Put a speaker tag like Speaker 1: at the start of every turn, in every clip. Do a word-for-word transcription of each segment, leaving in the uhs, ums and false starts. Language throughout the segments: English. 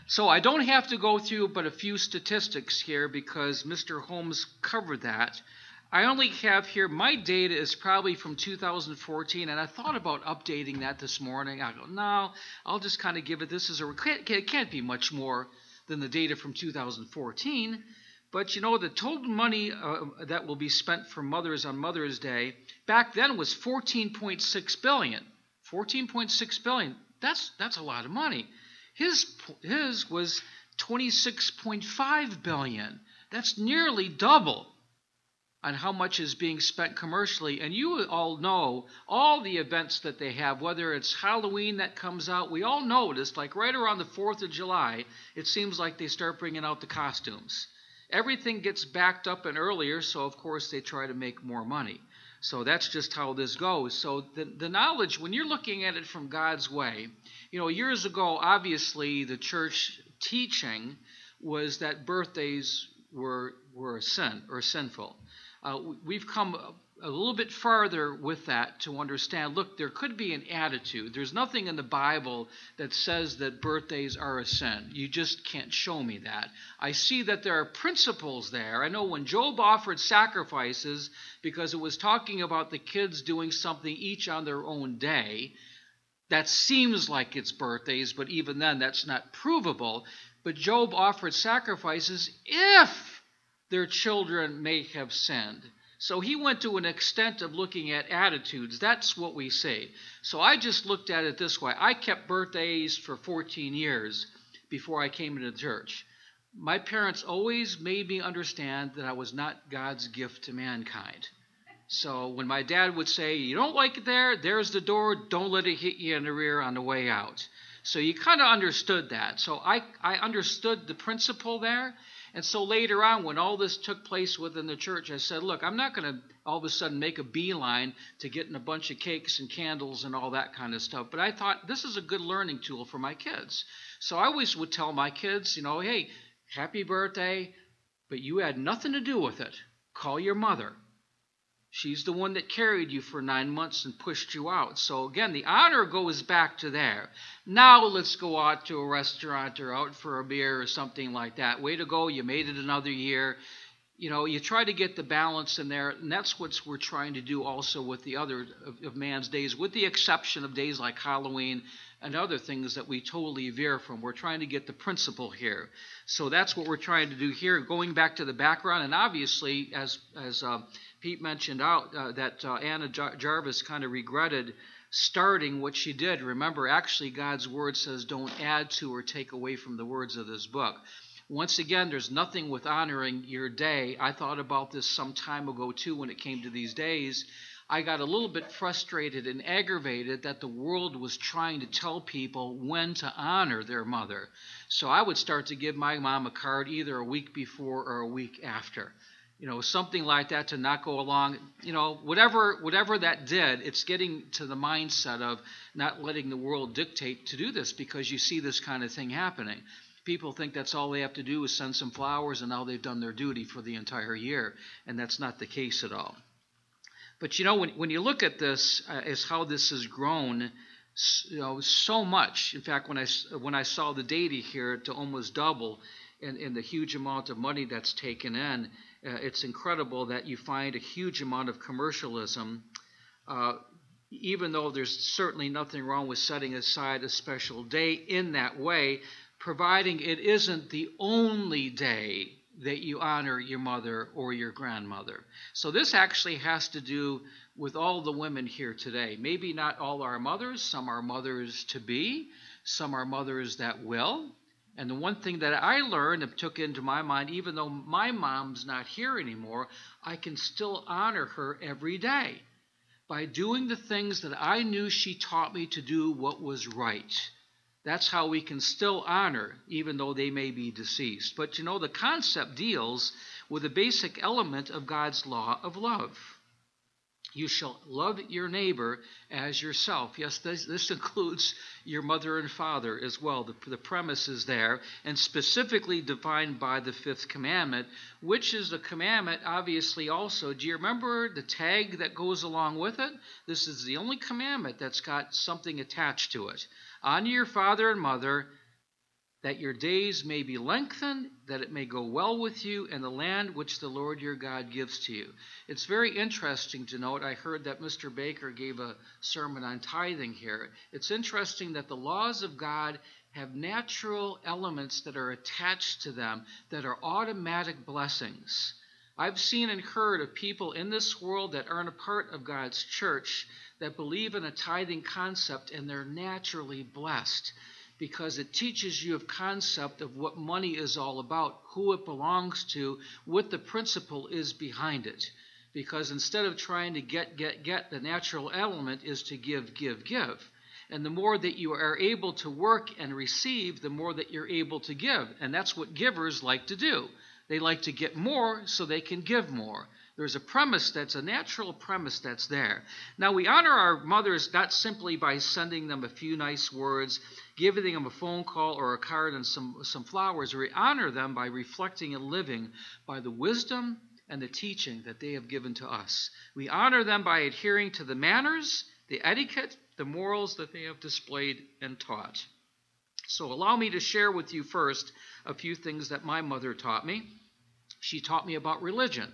Speaker 1: So I don't have to go through but a few statistics here because Mister Holmes covered that. I only have here, my data is probably from two thousand fourteen, and I thought about updating that this morning. I go, no, I'll just kind of give it, this as a, it can't be much more than the data from two thousand fourteen. But, you know, the total money uh, that will be spent for mothers on Mother's Day back then was fourteen point six billion dollars. fourteen point six billion dollars. That's, that's a lot of money. His, his was twenty-six point five billion dollars. That's nearly double on how much is being spent commercially. And you all know all the events that they have, whether it's Halloween that comes out. We all noticed, like right around the fourth of July, it seems like they start bringing out the costumes. Everything gets backed up and earlier, so of course they try to make more money. So that's just how this goes. So the, the knowledge, when you're looking at it from God's way, you know, years ago, obviously the church teaching was that birthdays were were a sin or sinful. Uh, we've come a little bit farther with that to understand, look, there could be an attitude. There's nothing in the Bible that says that birthdays are a sin. You just can't show me that. I see that there are principles there. I know when Job offered sacrifices, because it was talking about the kids doing something each on their own day, that seems like it's birthdays, but even then that's not provable. But Job offered sacrifices if their children may have sinned. So he went to an extent of looking at attitudes. That's what we say. So I just looked at it this way. I kept birthdays for fourteen years before I came into the church. My parents always made me understand that I was not God's gift to mankind. So when my dad would say, you don't like it there, there's the door, don't let it hit you in the rear on the way out. So you kind of understood that. So I, I understood the principle there. And so later on, when all this took place within the church, I said, look, I'm not going to all of a sudden make a beeline to getting a bunch of cakes and candles and all that kind of stuff. But I thought this is a good learning tool for my kids. So I always would tell my kids, you know, hey, happy birthday, but you had nothing to do with it. Call your mother. She's the one that carried you for nine months and pushed you out. So again, the honor goes back to there. Now let's go out to a restaurant or out for a beer or something like that. Way to go, you made it another year. You know, you try to get the balance in there, and that's what we're trying to do also with the other of, of man's days, with the exception of days like Halloween and other things that we totally veer from. We're trying to get the principle here. So that's what we're trying to do here, going back to the background. And obviously, as as uh, Pete mentioned out, uh, that uh, Anna Jar- Jarvis kind of regretted starting what she did. Remember, actually, God's word says don't add to or take away from the words of this book. Once again, there's nothing with honoring your day. I thought about this some time ago, too, when it came to these days. I got a little bit frustrated and aggravated that the world was trying to tell people when to honor their mother. So I would start to give my mom a card either a week before or a week after. You know, something like that to not go along. You know, whatever whatever that did, it's getting to the mindset of not letting the world dictate to do this, because you see this kind of thing happening. People think that's all they have to do is send some flowers and now they've done their duty for the entire year, and that's not the case at all. But, you know, when when you look at this uh, as how this has grown, you know, so much. In fact, when I, when I saw the data here to almost double in, in the huge amount of money that's taken in, uh, it's incredible that you find a huge amount of commercialism, uh, even though there's certainly nothing wrong with setting aside a special day in that way, providing it isn't the only day that you honor your mother or your grandmother. So this actually has to do with all the women here today. Maybe not all our mothers. Some are mothers to be. Some are mothers that will. And the one thing that I learned and took into my mind, even though my mom's not here anymore, I can still honor her every day by doing the things that I knew she taught me to do what was right. That's how we can still honor, even though they may be deceased. But, you know, the concept deals with a basic element of God's law of love. You shall love your neighbor as yourself. Yes, this, this includes your mother and father as well. The, the premise is there, and specifically defined by the fifth commandment, which is the commandment, obviously, also. Do you remember the tag that goes along with it? This is the only commandment that's got something attached to it. Honor your father and mother, that your days may be lengthened, that it may go well with you, and the land which the Lord your God gives to you. It's very interesting to note, I heard that Mister Baker gave a sermon on tithing here. It's interesting that the laws of God have natural elements that are attached to them that are automatic blessings. I've seen and heard of people in this world that aren't a part of God's church that believe in a tithing concept, and they're naturally blessed, because it teaches you a concept of what money is all about, who it belongs to, what the principle is behind it. Because instead of trying to get, get, get, the natural element is to give, give, give. And the more that you are able to work and receive, the more that you're able to give. And that's what givers like to do. They like to get more so they can give more. There's a premise that's a natural premise that's there. Now, we honor our mothers not simply by sending them a few nice words, giving them a phone call or a card and some, some flowers. We honor them by reflecting and living by the wisdom and the teaching that they have given to us. We honor them by adhering to the manners, the etiquette, the morals that they have displayed and taught. So allow me to share with you first a few things that my mother taught me. She taught me about religion.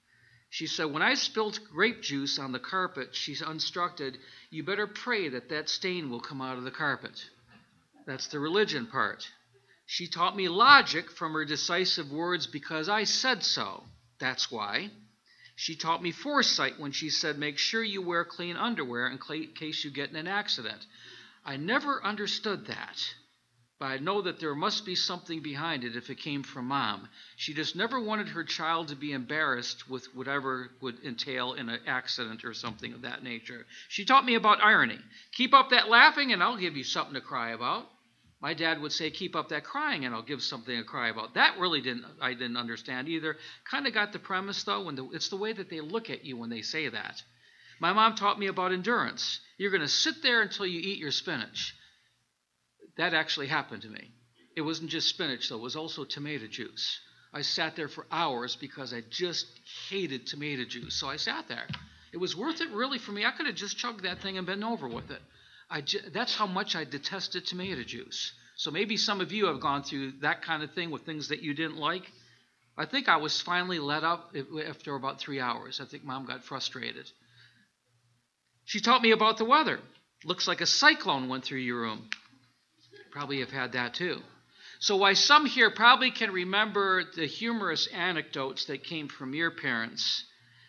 Speaker 1: She said, when I spilled grape juice on the carpet, she instructed, you better pray that that stain will come out of the carpet. That's the religion part. She taught me logic from her decisive words, because I said so. That's why. She taught me foresight when she said, make sure you wear clean underwear in case you get in an accident. I never understood that. But I know that there must be something behind it if it came from Mom. She just never wanted her child to be embarrassed with whatever would entail in an accident or something of that nature. She taught me about irony. Keep up that laughing and I'll give you something to cry about. My dad would say, keep up that crying and I'll give something to cry about. That really didn't, I didn't understand either. Kind of got the premise though, when the, it's the way that they look at you when they say that. My mom taught me about endurance. You're going to sit there until you eat your spinach. That actually happened to me. It wasn't just spinach, though. It was also tomato juice. I sat there for hours because I just hated tomato juice. So I sat there. It was worth it, really, for me. I could have just chugged that thing and been over with it. I ju- that's how much I detested tomato juice. So maybe some of you have gone through that kind of thing with things that you didn't like. I think I was finally let up after about three hours. I think Mom got frustrated. She taught me about the weather. Looks like a cyclone went through your room. Probably have had that too. So why some here probably can remember the humorous anecdotes that came from your parents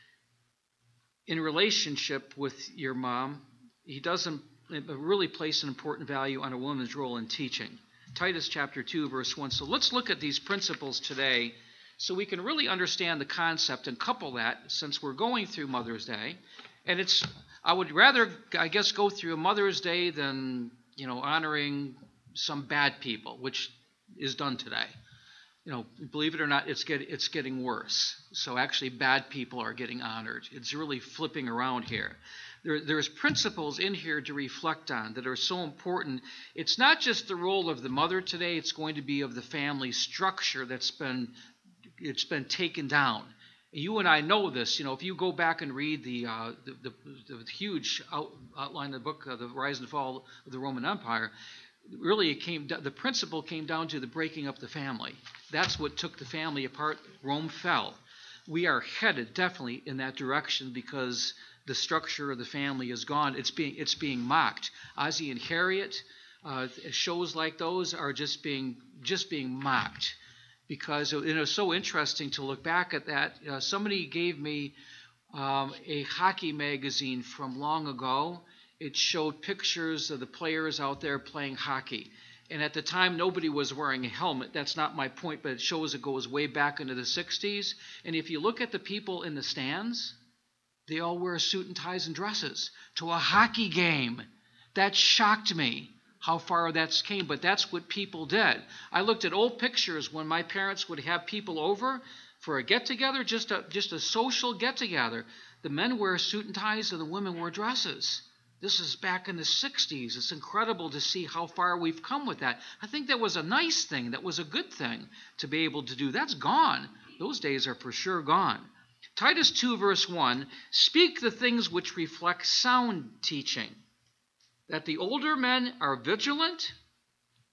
Speaker 1: in relationship with your mom, he doesn't really place an important value on a woman's role in teaching. Titus chapter two, verse one. So let's look at these principles today so we can really understand the concept and couple that, since we're going through Mother's Day. And it's, I would rather, I guess, go through a Mother's Day than, you know, honoring some bad people, which is done today. You know, believe it or not, it's get, it's getting worse. So actually bad people are getting honored. It's really flipping around here. There, there's principles in here to reflect on that are so important. It's not just the role of the mother today, it's going to be of the family structure that's been, it's been taken down. You and I know this. You know, if you go back and read the uh, the, the, the huge out, outline of the book, uh, The Rise and Fall of the Roman Empire, really it came, the principle came down to the breaking up the family. That's what took the family apart. Rome fell. We are headed definitely in that direction because the structure of the family is gone. It's being it's being mocked. Ozzie and Harriet, uh, shows like those are just being just being mocked. Because it was so interesting to look back at that. Uh, somebody gave me um, a hockey magazine from long ago. It showed pictures of the players out there playing hockey. And at the time, nobody was wearing a helmet. That's not my point, but it shows it goes way back into the sixties. And if you look at the people in the stands, they all wear suit and ties and dresses to a hockey game. That shocked me. How far that's came, but that's what people did. I looked at old pictures when my parents would have people over for a get-together, just a just a social get-together. The men wear suit and ties and the women wear dresses. This is back in the sixties. It's incredible to see how far we've come with that. I think that was a nice thing. That was a good thing to be able to do. That's gone. Those days are for sure gone. Titus two, verse one, speak the things which reflect sound teaching, that the older men are vigilant,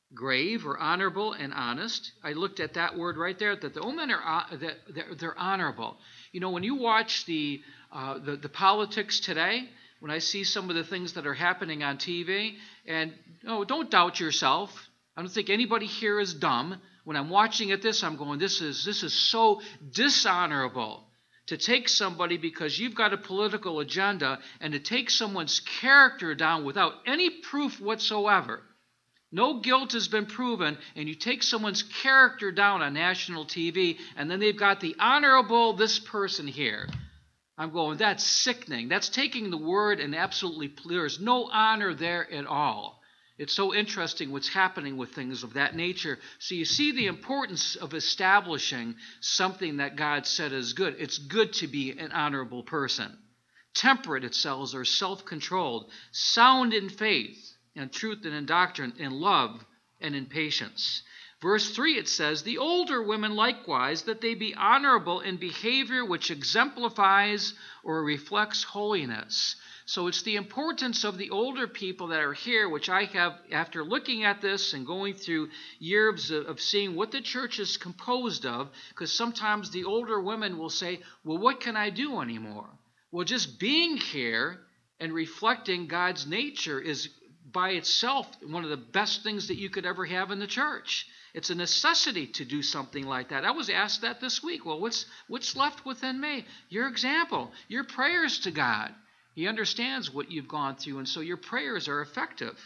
Speaker 1: grave or honorable and honest. I looked at that word right there, that the women are uh, that they're, they're honorable. You know, when you watch the, uh, the the politics today, when I see some of the things that are happening on T V, and oh, don't doubt yourself. I don't think anybody here is dumb. When I'm watching at this, I'm going, this is this is so dishonorable to take somebody because you've got a political agenda and to take someone's character down without any proof whatsoever. No guilt has been proven, and you take someone's character down on national T V, and then they've got the honorable this person here. I'm going, that's sickening. That's taking the word and absolutely, there's no honor there at all. It's so interesting what's happening with things of that nature. So you see the importance of establishing something that God said is good. It's good to be an honorable person. Temperate, it says, or self-controlled, sound in faith and truth and in doctrine, in love and in patience. Verse three, it says, the older women likewise, that they be honorable in behavior which exemplifies or reflects holiness. So it's the importance of the older people that are here, which I have, after looking at this and going through years of, of seeing what the church is composed of, because sometimes the older women will say, well, what can I do anymore? Well, just being here and reflecting God's nature is by itself one of the best things that you could ever have in the church. It's a necessity to do something like that. I was asked that this week. Well, what's what's left within me? Your example, your prayers to God. He understands what you've gone through, and so your prayers are effective.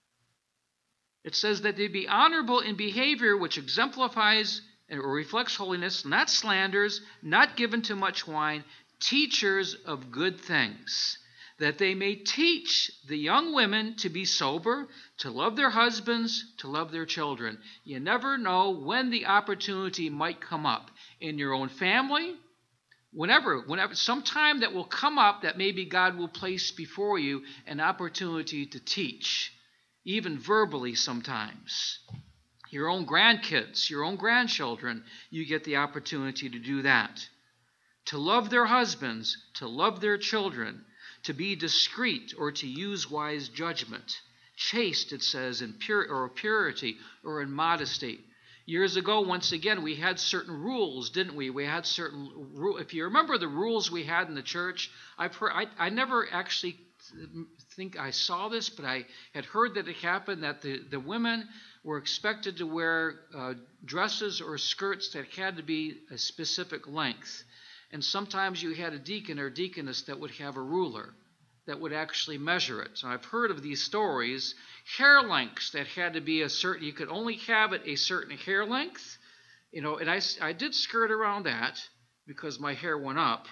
Speaker 1: It says that they be honorable in behavior which exemplifies or reflects holiness, not slanders, not given to much wine, teachers of good things, that they may teach the young women to be sober, to love their husbands, to love their children. You never know when the opportunity might come up in your own family, whenever, whenever, sometime that will come up that maybe God will place before you an opportunity to teach, even verbally sometimes. Your own grandkids, your own grandchildren, you get the opportunity to do that. To love their husbands, to love their children, to be discreet or to use wise judgment. Chaste, it says, in pure or purity or in modesty. Years ago, once again, we had certain rules, didn't we? We had certain rules. If you remember the rules we had in the church, I've heard, I, I never actually think I saw this, but I had heard that it happened that the, the women were expected to wear uh, dresses or skirts that had to be a specific length. And sometimes you had a deacon or deaconess that would have a ruler that would actually measure it. So I've heard of these stories, hair lengths that had to be a certain, you could only have it a certain hair length, you know, and I, I did skirt around that because my hair went up.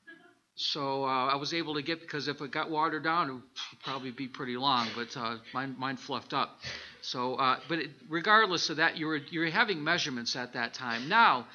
Speaker 1: So uh, I was able to get, because if it got watered down, it would probably be pretty long, but uh, mine, mine fluffed up. So, uh, but it, regardless of that, you were, you were having measurements at that time. Now,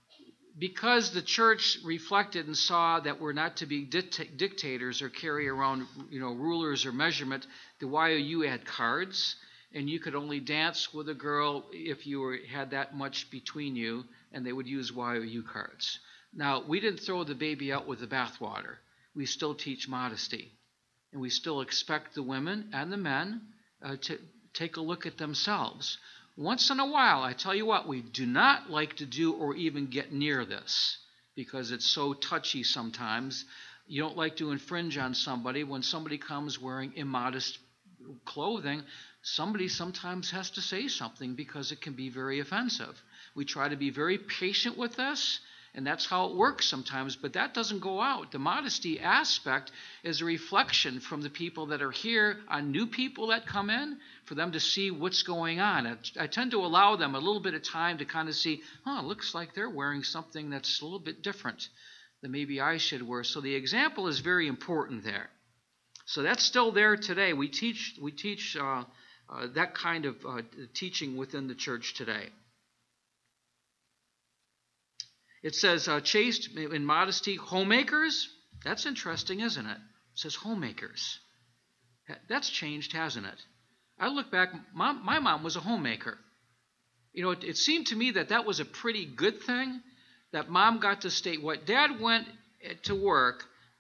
Speaker 1: because the church reflected and saw that we're not to be dict- dictators or carry around, you know, rulers or measurement, the Y O U had cards, and you could only dance with a girl if you were, had that much between you, and they would use Y O U cards. Now, we didn't throw the baby out with the bathwater. We still teach modesty, and we still expect the women and the men uh, to take a look at themselves. Once in a while, I tell you what, we do not like to do or even get near this because it's so touchy sometimes. You don't like to infringe on somebody. When somebody comes wearing immodest clothing, somebody sometimes has to say something because it can be very offensive. We try to be very patient with this, and that's how it works sometimes, but that doesn't go out. The modesty aspect is a reflection from the people that are here on new people that come in, for them to see what's going on. I, I tend to allow them a little bit of time to kind of see, oh, it looks like they're wearing something that's a little bit different than maybe I should wear. So the example is very important there. So that's still there today. We teach, we teach uh, uh, that kind of uh, teaching within the church today. It says uh, chaste in modesty, homemakers. That's interesting, isn't it? It says homemakers. That's changed, hasn't it? I look back, mom, my mom was a homemaker. You know, it, it seemed to me that that was a pretty good thing, that mom got to stay. What dad went to work,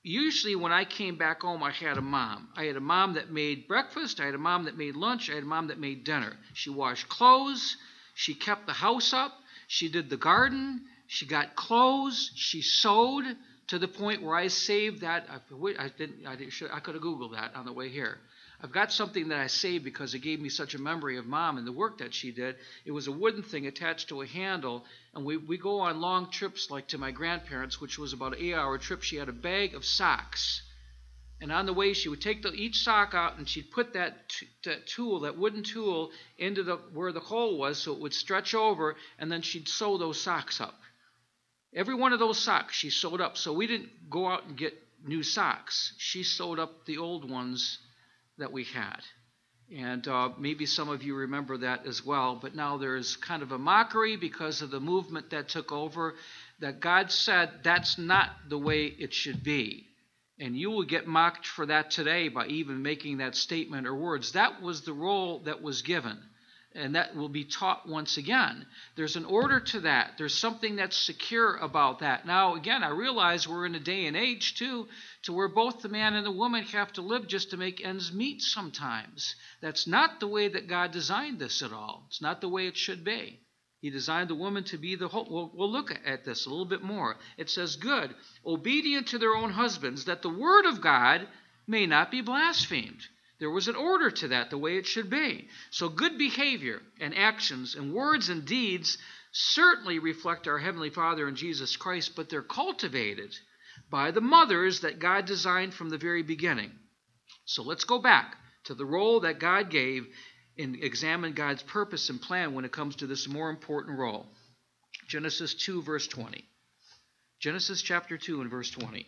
Speaker 1: usually when I came back home, I had a mom. I had a mom that made breakfast. I had a mom that made lunch. I had a mom that made dinner. She washed clothes. She kept the house up. She did the garden. She got clothes. She sewed to the point where I saved that. I didn't. I, didn't, I could have Googled that on the way here. I've got something that I saved because it gave me such a memory of Mom and the work that she did. It was a wooden thing attached to a handle, and we, we go on long trips like to my grandparents, which was about an eight-hour trip. She had a bag of socks, and on the way she would take the, each sock out, and she'd put that, t- that tool, that wooden tool, into the where the hole was so it would stretch over, and then she'd sew those socks up. Every one of those socks she sewed up, so we didn't go out and get new socks. She sewed up the old ones that we had. And uh, maybe some of you remember that as well. But now there's kind of a mockery because of the movement that took over, that God said that's not the way it should be. And you will get mocked for that today by even making that statement or words. That was the role that was given. And that will be taught once again. There's an order to that. There's something that's secure about that. Now, again, I realize we're in a day and age, too, to where both the man and the woman have to live just to make ends meet sometimes. That's not the way that God designed this at all. It's not the way it should be. He designed the woman to be the whole. We'll, we'll look at this a little bit more. It says, good, obedient to their own husbands, that the word of God may not be blasphemed. There was an order to that, the way it should be. So good behavior and actions and words and deeds certainly reflect our Heavenly Father in Jesus Christ, but they're cultivated by the mothers that God designed from the very beginning. So let's go back to the role that God gave and examine God's purpose and plan when it comes to this more important role. Genesis two, verse twenty. Genesis chapter two and verse twenty.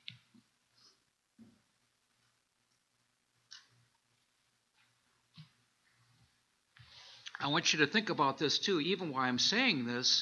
Speaker 1: I want you to think about this too, even while I'm saying this.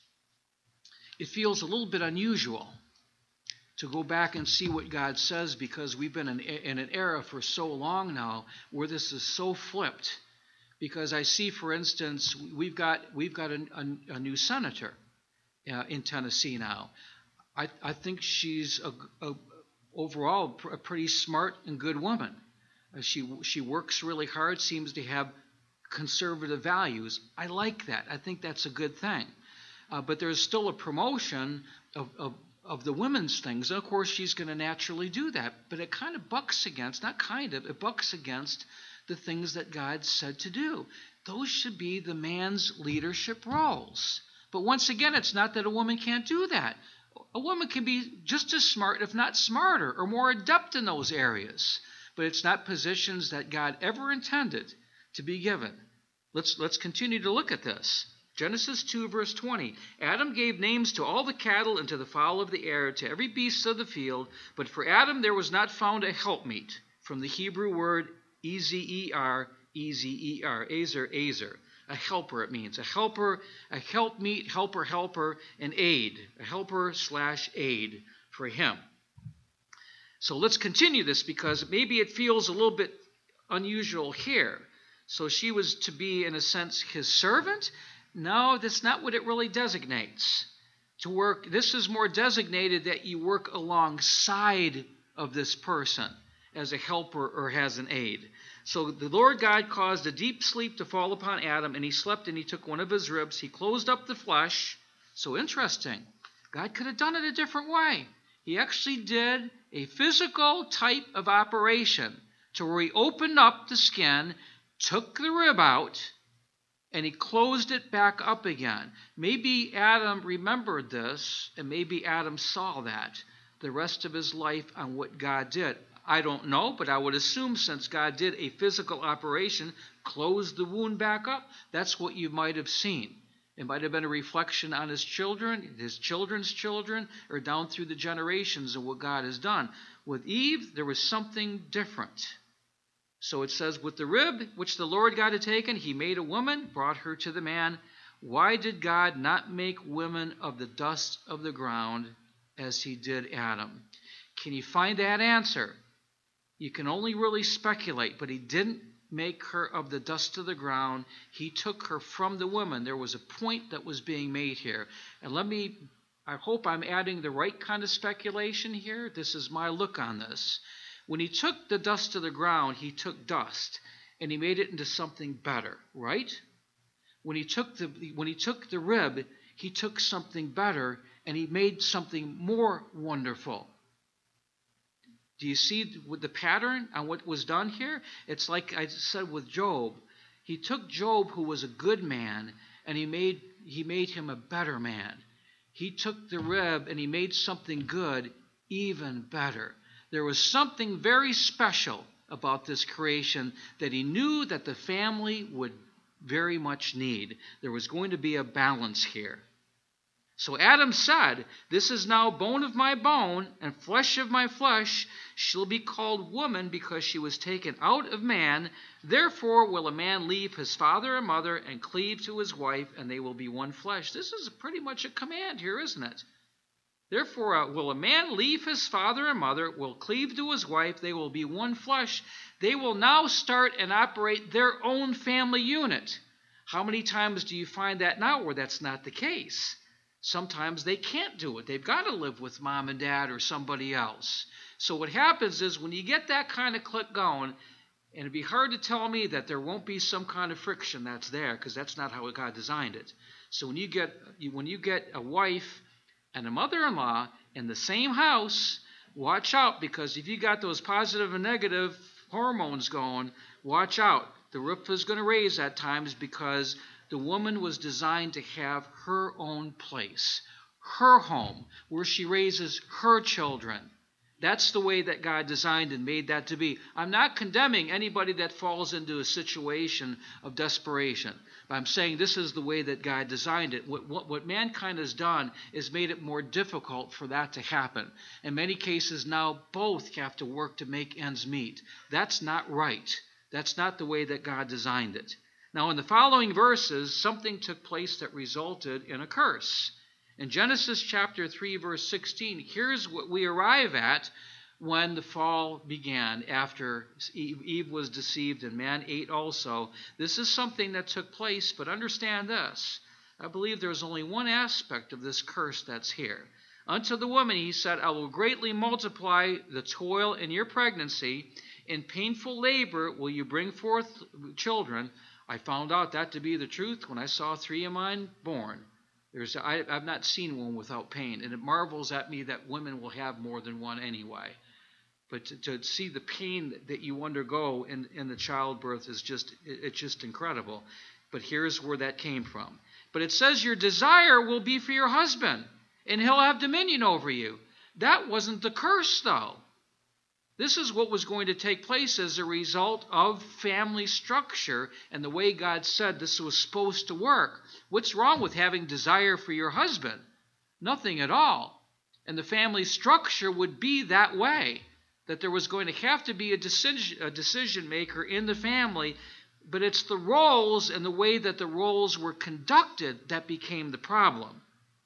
Speaker 1: It feels a little bit unusual to go back and see what God says, because we've been in, in an era for so long now where this is so flipped. Because I see, for instance, we've got we've got a, a, a new senator uh, in Tennessee now. I, I think she's a, a, overall a pretty smart and good woman. Uh, she she works really hard, seems to have conservative values. I like that. I think that's a good thing. Uh, but there's still a promotion of, of, of the women's things. And of course, she's going to naturally do that. But it kind of bucks against, not kind of, it bucks against the things that God said to do. Those should be the man's leadership roles. But once again, it's not that a woman can't do that. A woman can be just as smart, if not smarter, or more adept in those areas. But it's not positions that God ever intended to be given. Let's let's continue to look at this. Genesis two, verse twenty. Adam gave names to all the cattle and to the fowl of the air, to every beast of the field. But for Adam there was not found a helpmeet, from the Hebrew word E Z E R, E Z E R, Ezer, Ezer. A helper, it means. A helper, a helpmeet, helper, helper, an aid. A helper slash aid for him. So let's continue this, because maybe it feels a little bit unusual here. So she was to be, in a sense, his servant? No, that's not what it really designates. To work, this is more designated that you work alongside of this person as a helper or as an aid. So the Lord God caused a deep sleep to fall upon Adam, and he slept, and he took one of his ribs. He closed up the flesh. So interesting. God could have done it a different way. He actually did a physical type of operation to where he opened up the skin, took the rib out, and he closed it back up again. Maybe Adam remembered this, and maybe Adam saw that the rest of his life on what God did. I don't know, but I would assume since God did a physical operation, closed the wound back up, that's what you might have seen. It might have been a reflection on his children, his children's children, or down through the generations of what God has done. With Eve, there was something different. So it says, with the rib which the Lord God had taken, he made a woman, brought her to the man. Why did God not make women of the dust of the ground as he did Adam? Can you find that answer? You can only really speculate, but he didn't make her of the dust of the ground. He took her from the woman. There was a point that was being made here. And let me I hope I'm adding the right kind of speculation here. This is my look on this. When he took the dust of the ground, he took dust and he made it into something better, right? When he took the when he took the rib, he took something better and he made something more wonderful. Do you see the pattern on what was done here? It's like I said with Job. He took Job, who was a good man, and he made he made him a better man. He took the rib and he made something good even better. There was something very special about this creation that he knew that the family would very much need. There was going to be a balance here. So Adam said, "This is now bone of my bone and flesh of my flesh. She'll be called woman because she was taken out of man. Therefore will a man leave his father and mother and cleave to his wife, and they will be one flesh." This is pretty much a command here, isn't it? Therefore uh, will a man leave his father and mother, will cleave to his wife, they will be one flesh. They will now start and operate their own family unit. How many times do you find that now where that's not the case? Sometimes they can't do it. They've got to live with mom and dad or somebody else. So what happens is when you get that kind of click going, and it'd be hard to tell me that there won't be some kind of friction that's there, because that's not how God designed it. So when you get when you get a wife and a mother-in-law in the same house, watch out, because if you got those positive and negative hormones going, watch out. The roof is going to raise at times because the woman was designed to have her own place, her home, where she raises her children. That's the way that God designed and made that to be. I'm not condemning anybody that falls into a situation of desperation. But I'm saying this is the way that God designed it. What, what, what mankind has done is made it more difficult for that to happen. In many cases now, both have to work to make ends meet. That's not right. That's not the way that God designed it. Now, in the following verses, something took place that resulted in a curse. In Genesis chapter three, verse sixteen, here's what we arrive at when the fall began, after Eve was deceived and man ate also. This is something that took place, but understand this. I believe there's only one aspect of this curse that's here. Unto the woman he said, "I will greatly multiply the toil in your pregnancy. In painful labor will you bring forth children." I found out that to be the truth when I saw three of mine born. There's, I, I've not seen one without pain, and it marvels at me that women will have more than one anyway. But to, to see the pain that you undergo in, in the childbirth is just, it, it's just incredible. But here's where that came from. But it says your desire will be for your husband, and he'll have dominion over you. That wasn't the curse, though. This is what was going to take place as a result of family structure and the way God said this was supposed to work. What's wrong with having desire for your husband? Nothing at all. And the family structure would be that way, that there was going to have to be a decision, a decision maker in the family, but it's the roles and the way that the roles were conducted that became the problem.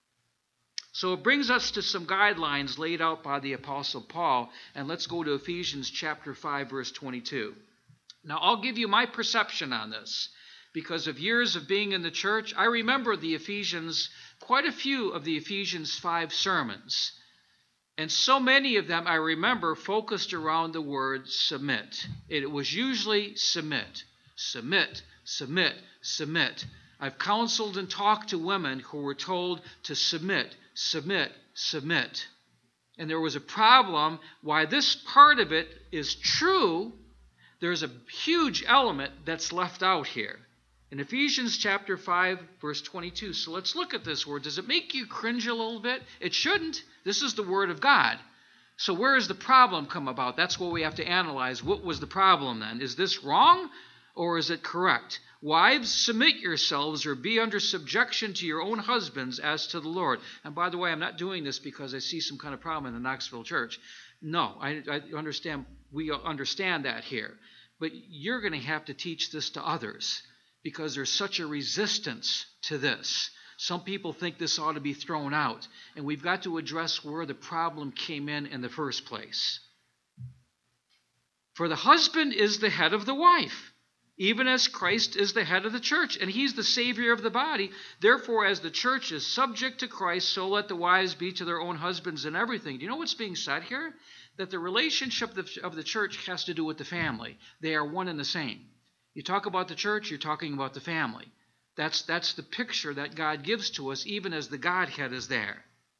Speaker 1: So it brings us to some guidelines laid out by the Apostle Paul, and let's go to Ephesians chapter five, verse twenty-two. Now, I'll give you my perception on this. Because of years of being in the church, I remember the Ephesians, quite a few of the Ephesians five sermons. And so many of them I remember focused around the word submit. It was usually submit, submit, submit, submit. I've counseled and talked to women who were told to submit, submit, submit. And there was a problem. Why this part of it is true, there's a huge element that's left out here. In Ephesians chapter five, verse twenty-two. So let's look at this word. Does it make you cringe a little bit? It shouldn't. This is the word of God. So where does the problem come about? That's what we have to analyze. What was the problem then? Is this wrong or is it correct? Wives, submit yourselves or be under subjection to your own husbands as to the Lord. And by the way, I'm not doing this because I see some kind of problem in the Knoxville church. No, I, I understand. We understand that here. But you're going to have to teach this to others because there's such a resistance to this. Some people think this ought to be thrown out. And we've got to address where the problem came in in the first place. For the husband is the head of the wife, even as Christ is the head of the church, and he's the Savior of the body. Therefore, as the church is subject to Christ, so let the wives be to their own husbands in everything. Do you know what's being said here? That the relationship of the church has to do with the family. They are one and the same. You talk about the church, you're talking about the family. That's, that's the picture that God gives to us, even as the Godhead is there.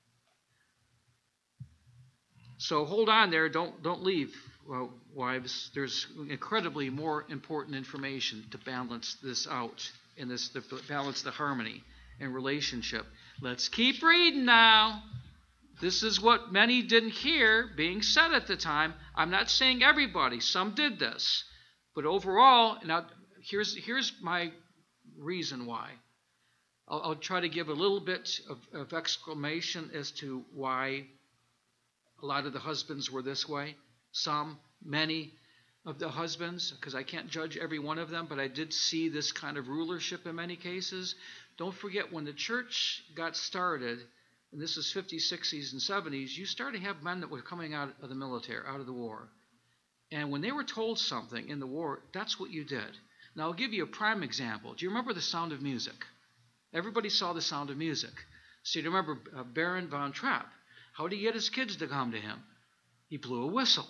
Speaker 1: So hold on there. Don't, don't leave. Well, wives, there's incredibly more important information to balance this out, in this to balance the harmony and relationship. Let's keep reading now. This is what many didn't hear being said at the time. I'm not saying everybody. Some did this. But overall, now here's, here's my reason why. I'll, I'll try to give a little bit of, of exclamation as to why a lot of the husbands were this way. Some, many of the husbands, because I can't judge every one of them, but I did see this kind of rulership in many cases. Don't forget, when the church got started, and this is fifties, sixties, and seventies, you started to have men that were coming out of the military, out of the war. And when they were told something in the war, that's what you did. Now, I'll give you a prime example. Do you remember The Sound of Music? Everybody saw The Sound of Music. So you remember uh, Baron von Trapp. How did he get his kids to come to him? He blew a whistle.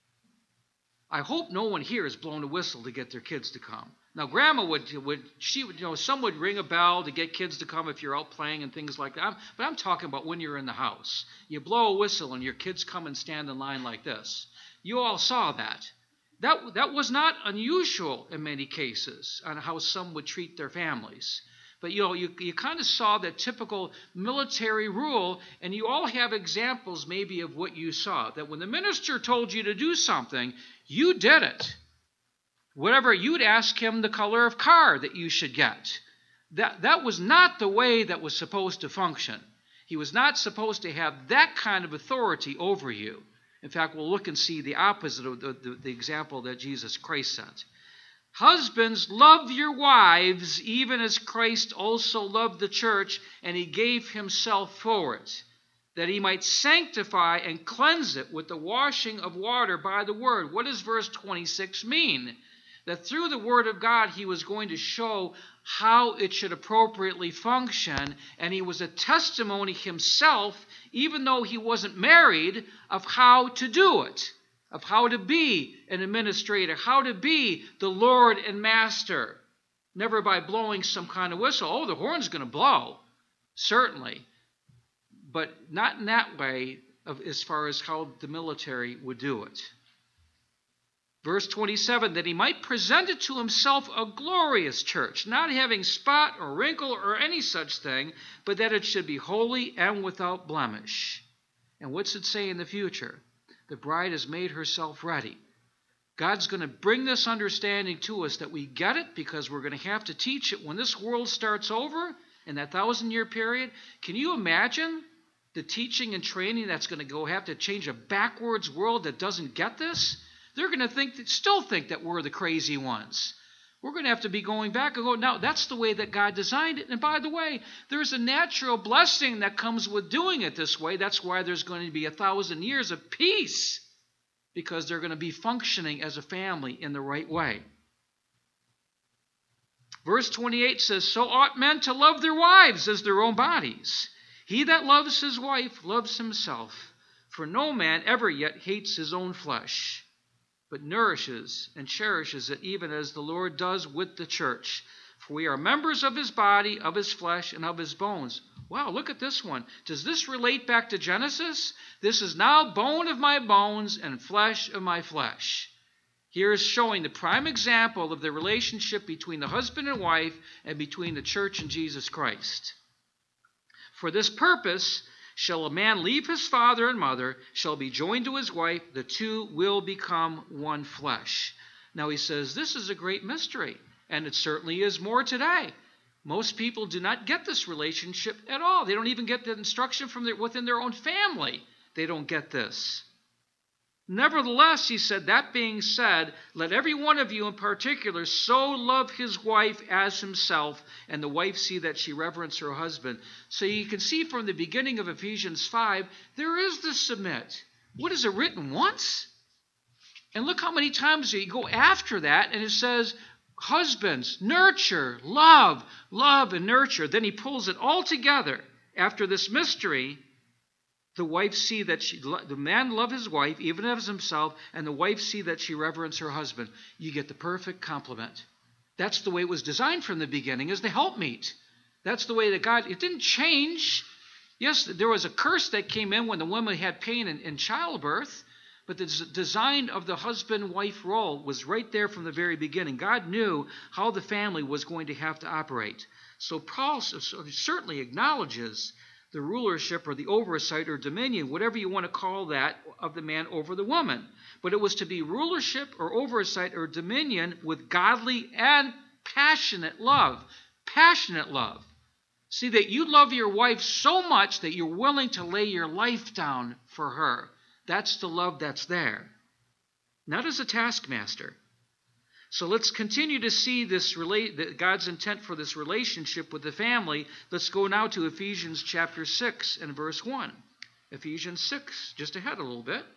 Speaker 1: I hope no one here has blown a whistle to get their kids to come. Now, Grandma would, would she would, you know, some would ring a bell to get kids to come if you're out playing and things like that. But I'm talking about when you're in the house. You blow a whistle and your kids come and stand in line like this. You all saw that. That, that was not unusual in many cases on how some would treat their families. But, you know, you, you kind of saw that typical military rule, and you all have examples maybe of what you saw. That when the minister told you to do something, you did it. Whatever, you'd ask him the color of car that you should get. That, that was not the way that was supposed to function. He was not supposed to have that kind of authority over you. In fact, we'll look and see the opposite of the, the, the example that Jesus Christ set. Husbands, love your wives, even as Christ also loved the church, and he gave himself for it, that he might sanctify and cleanse it with the washing of water by the word. What does verse twenty-six mean? That through the word of God, he was going to show how it should appropriately function, and he was a testimony himself, even though he wasn't married, of how to do it. Of how to be an administrator, how to be the Lord and Master. Never by blowing some kind of whistle. Oh, the horn's going to blow. Certainly. But not in that way of, as far as how the military would do it. Verse twenty-seven, that he might present it to himself a glorious church, not having spot or wrinkle or any such thing, but that it should be holy and without blemish. And what's it say in the future? The bride has made herself ready. God's going to bring this understanding to us that we get it, because we're going to have to teach it when this world starts over in that thousand-year period. Can you imagine the teaching and training that's going to go have to change a backwards world that doesn't get this? They're going to think, still think that we're the crazy ones. We're going to have to be going back and go, no, that's the way that God designed it. And by the way, there's a natural blessing that comes with doing it this way. That's why there's going to be a thousand years of peace, because they're going to be functioning as a family in the right way. Verse twenty-eight says, so ought men to love their wives as their own bodies. He that loves his wife loves himself. For no man ever yet hates his own flesh, but nourishes and cherishes it, even as the Lord does with the church. For we are members of his body, of his flesh, and of his bones. Wow, look at this one. Does this relate back to Genesis? This is now bone of my bones and flesh of my flesh. Here is showing the prime example of the relationship between the husband and wife and between the church and Jesus Christ. For this purpose shall a man leave his father and mother, shall be joined to his wife, the two will become one flesh. Now he says this is a great mystery, and it certainly is more today. Most people do not get this relationship at all. They don't even get the instruction from their, within their own family. They don't get this. Nevertheless, he said, that being said, let every one of you in particular so love his wife as himself, and the wife see that she reverence her husband. So you can see from the beginning of Ephesians five, there is this submit. What is it written once? And look how many times you go after that, and it says, Husbands, nurture, love, love and nurture. Then he pulls it all together. After this mystery, the wife see that she, the man love his wife, even as himself, and the wife see that she reverence her husband. You get the perfect complement. That's the way it was designed from the beginning, as the helpmeet. That's the way that God, it didn't change. Yes, there was a curse that came in when the woman had pain in, in childbirth, but the design of the husband-wife role was right there from the very beginning. God knew how the family was going to have to operate. So Paul certainly acknowledges the rulership or the oversight or dominion, whatever you want to call that, of the man over the woman. But it was to be rulership or oversight or dominion with godly and passionate love. Passionate love. See, that you love your wife so much that you're willing to lay your life down for her. That's the love that's there. Not as a taskmaster. So let's continue to see this relate God's intent for this relationship with the family. Let's go now to Ephesians chapter six and verse one. Ephesians six, just ahead a little bit.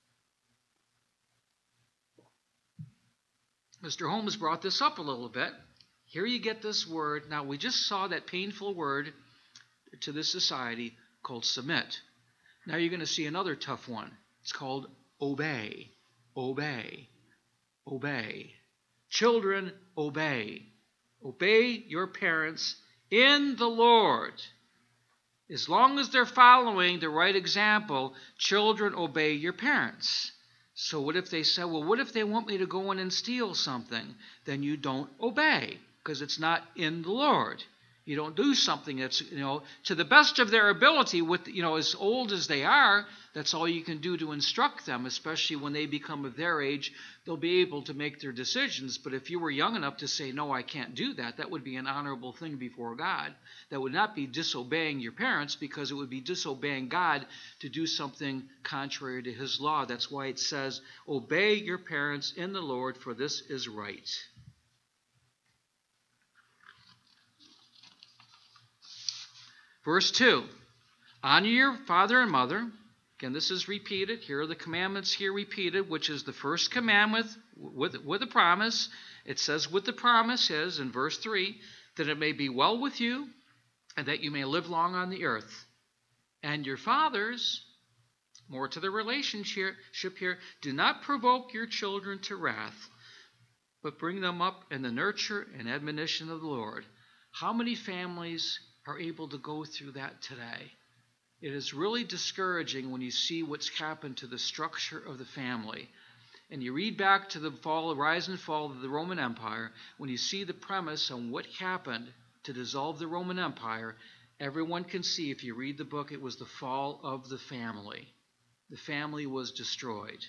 Speaker 1: Mister Holmes brought this up a little bit. Here you get this word. Now, we just saw that painful word to this society called submit. Now you're going to see another tough one. It's called obey. Obey. Obey. Children, obey. Obey your parents in the Lord. As long as they're following the right example, children, obey your parents. So what if they say, well, what if they want me to go in and steal something? Then you don't obey, because it's not in the Lord. You don't do something that's, you know, to the best of their ability, with, you know, as old as they are, that's all you can do to instruct them, especially when they become of their age. They'll be able to make their decisions. But if you were young enough to say, no, I can't do that, that would be an honorable thing before God. That would not be disobeying your parents, because it would be disobeying God to do something contrary to his law. That's why it says, obey your parents in the Lord, for this is right. Verse two, honor your father and mother. Again, this is repeated. Here are the commandments here repeated, which is the first commandment with, with a promise. It says with the promise is, in verse three, that it may be well with you and that you may live long on the earth. And your fathers, more to the relationship here, do not provoke your children to wrath, but bring them up in the nurture and admonition of the Lord. How many families are able to go through that today? It is really discouraging when you see what's happened to the structure of the family. And you read back to the fall, rise and fall of the Roman Empire, when you see the premise on what happened to dissolve the Roman Empire, everyone can see, if you read the book, it was the fall of the family. The family was destroyed.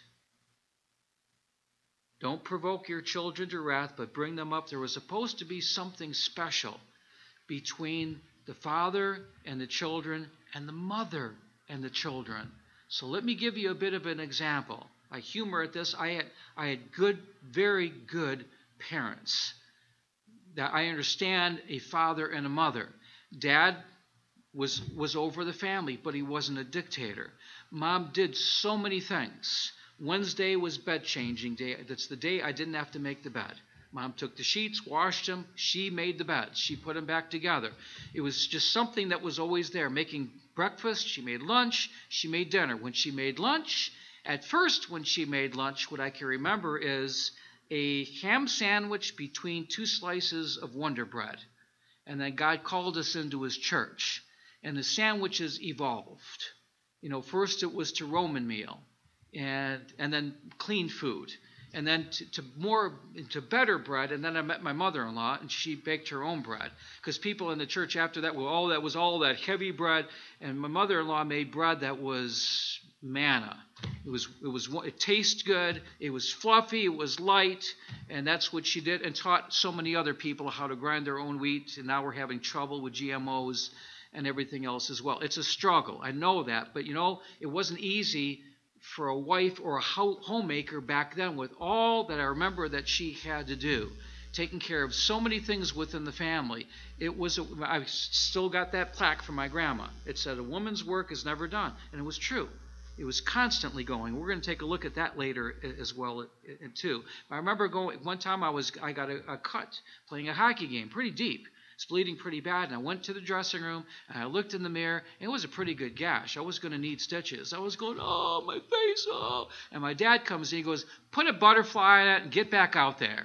Speaker 1: Don't provoke your children to wrath, but bring them up. There was supposed to be something special between the father and the children and the mother and the children. So let me give you a bit of an example. I humor at this. I had, I had good, very good parents. That I understand a father and a mother. Dad was, was over the family, but he wasn't a dictator. Mom did so many things. Wednesday was bed changing day. That's the day I didn't have to make the bed. Mom took the sheets, washed them. She made the beds. She put them back together. It was just something that was always there. Making breakfast, she made lunch, she made dinner. When she made lunch, at first when she made lunch, what I can remember is a ham sandwich between two slices of Wonder Bread. And then God called us into his church. And the sandwiches evolved. You know, first it was to Roman meal, and and then clean food. And then to, to more, to better bread. And then I met my mother-in-law, and she baked her own bread. Because people in the church after that, were all that was all that heavy bread. And my mother-in-law made bread that was manna. It was, it was, it tasted good. It was fluffy. It was light. And that's what she did, and taught so many other people how to grind their own wheat. And now we're having trouble with G M Os and everything else as well. It's a struggle. I know that. But, you know, it wasn't easy for a wife or a homemaker back then, with all that I remember that she had to do, taking care of so many things within the family. It was a, I still got that plaque from my grandma. It said, a woman's work is never done. And it was true. It was constantly going. We're going to take a look at that later as well, too. I remember going one time. I was I got a, a cut playing a hockey game, pretty deep. It's bleeding pretty bad, and I went to the dressing room and I looked in the mirror. And it was a pretty good gash. I was going to need stitches. I was going, oh, my face, oh. And my dad comes in. He goes, put a butterfly on it and get back out there.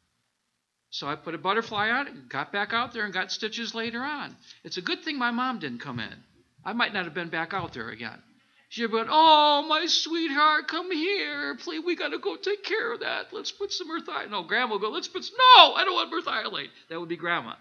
Speaker 1: So I put a butterfly on it, got back out there, and got stitches later on. It's a good thing my mom didn't come in. I might not have been back out there again. She'd be going, oh, my sweetheart, come here. Please, we got to go take care of that. Let's put some merthiolate. No, Grandma will go, let's put some, no, I don't want merthiolate. That would be Grandma.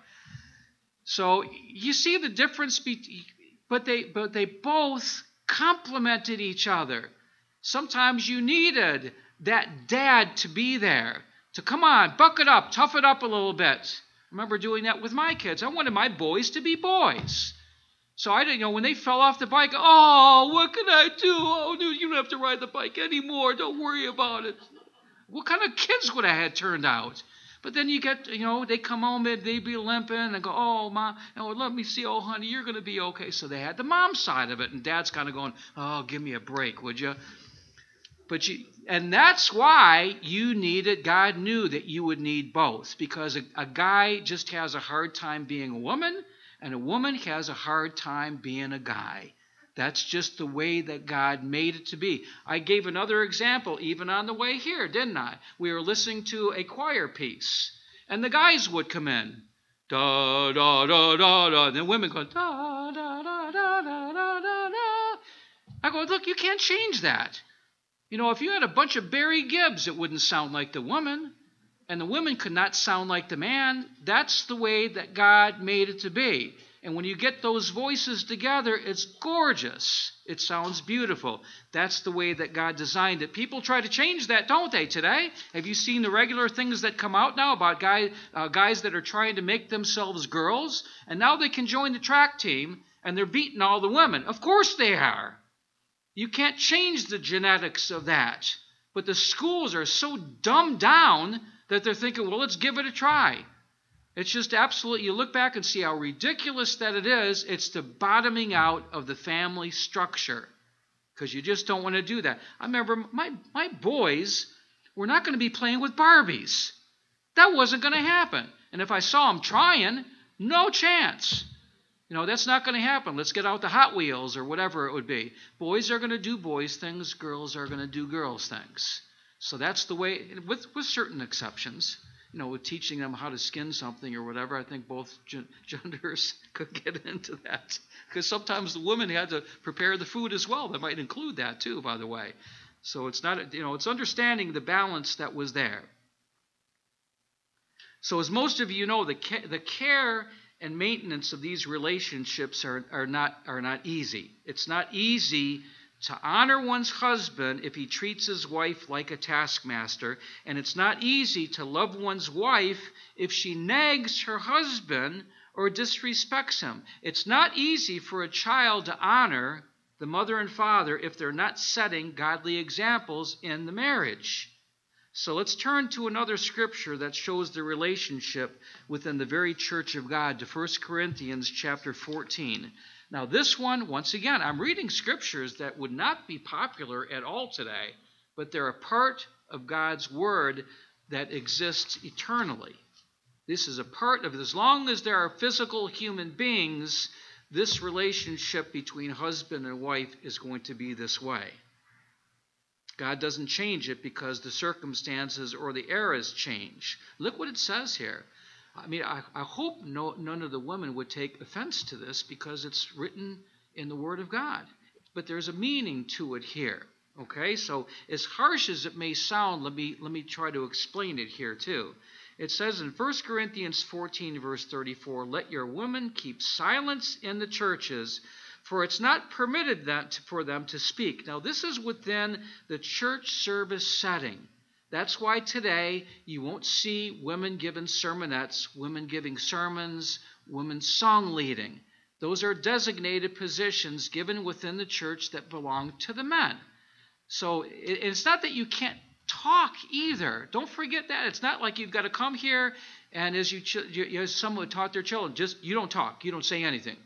Speaker 1: So you see the difference, be- but they but they both complemented each other. Sometimes you needed that dad to be there, to come on, buck it up, tough it up a little bit. I remember doing that with my kids. I wanted my boys to be boys. So I didn't you know when they fell off the bike. Oh, what can I do? Oh, no, you don't have to ride the bike anymore. Don't worry about it. What kind of kids would I have turned out? But then you get, you know, they come home and they be limping and go, oh, Mom, oh, let me see, oh, honey, you're going to be okay. So they had the mom side of it, and Dad's kind of going, oh, give me a break, would you? But you, and that's why you needed, God knew that you would need both, because a, a guy just has a hard time being a woman, and a woman has a hard time being a guy. That's just the way that God made it to be. I gave another example even on the way here, didn't I? We were listening to a choir piece, and the guys would come in. Da, da, da, da, da. And the women go, da, da, da, da, da, da, da. I go, look, you can't change that. You know, if you had a bunch of Barry Gibbs, it wouldn't sound like the woman, and the women could not sound like the man. That's the way that God made it to be. And when you get those voices together, it's gorgeous. It sounds beautiful. That's the way that God designed it. People try to change that, don't they, today? Have you seen the regular things that come out now about guy, uh, guys that are trying to make themselves girls? And now they can join the track team, and they're beating all the women. Of course they are. You can't change the genetics of that. But the schools are so dumbed down that they're thinking, well, let's give it a try. It's just absolutely, you look back and see how ridiculous that it is. It's the bottoming out of the family structure, because you just don't want to do that. I remember my, my boys were not going to be playing with Barbies. That wasn't going to happen. And if I saw them trying, no chance. You know, that's not going to happen. Let's get out the Hot Wheels or whatever it would be. Boys are going to do boys things. Girls are going to do girls things. So that's the way, with, with certain exceptions. You know, with teaching them how to skin something or whatever, I think both gen- genders could get into that. Because sometimes the women had to prepare the food as well. That might include that too, by the way. So it's not, you know, it's understanding the balance that was there. So as most of you know, the ca- the care and maintenance of these relationships are, are not are not easy. It's not easy to honor one's husband if he treats his wife like a taskmaster, and it's not easy to love one's wife if she nags her husband or disrespects him. It's not easy for a child to honor the mother and father if they're not setting godly examples in the marriage. So let's turn to another scripture that shows the relationship within the very church of God, to First Corinthians chapter fourteen. Now this one, once again, I'm reading scriptures that would not be popular at all today, but they're a part of God's word that exists eternally. This is a part of it. As long as there are physical human beings, this relationship between husband and wife is going to be this way. God doesn't change it because the circumstances or the eras change. Look what it says here. I mean, I, I hope no, none of the women would take offense to this, because it's written in the Word of God. But there's a meaning to it here. Okay, so as harsh as it may sound, let me let me try to explain it here too. It says in First Corinthians fourteen, verse thirty-four, "Let your women keep silence in the churches, for it's not permitted that for them to speak." Now, this is within the church service setting. That's why today you won't see women giving sermonettes, women giving sermons, women song leading. Those are designated positions given within the church that belong to the men. So it's not that you can't talk either. Don't forget that. It's not like you've got to come here and as you, as someone taught their children, just you don't talk, you don't say anything.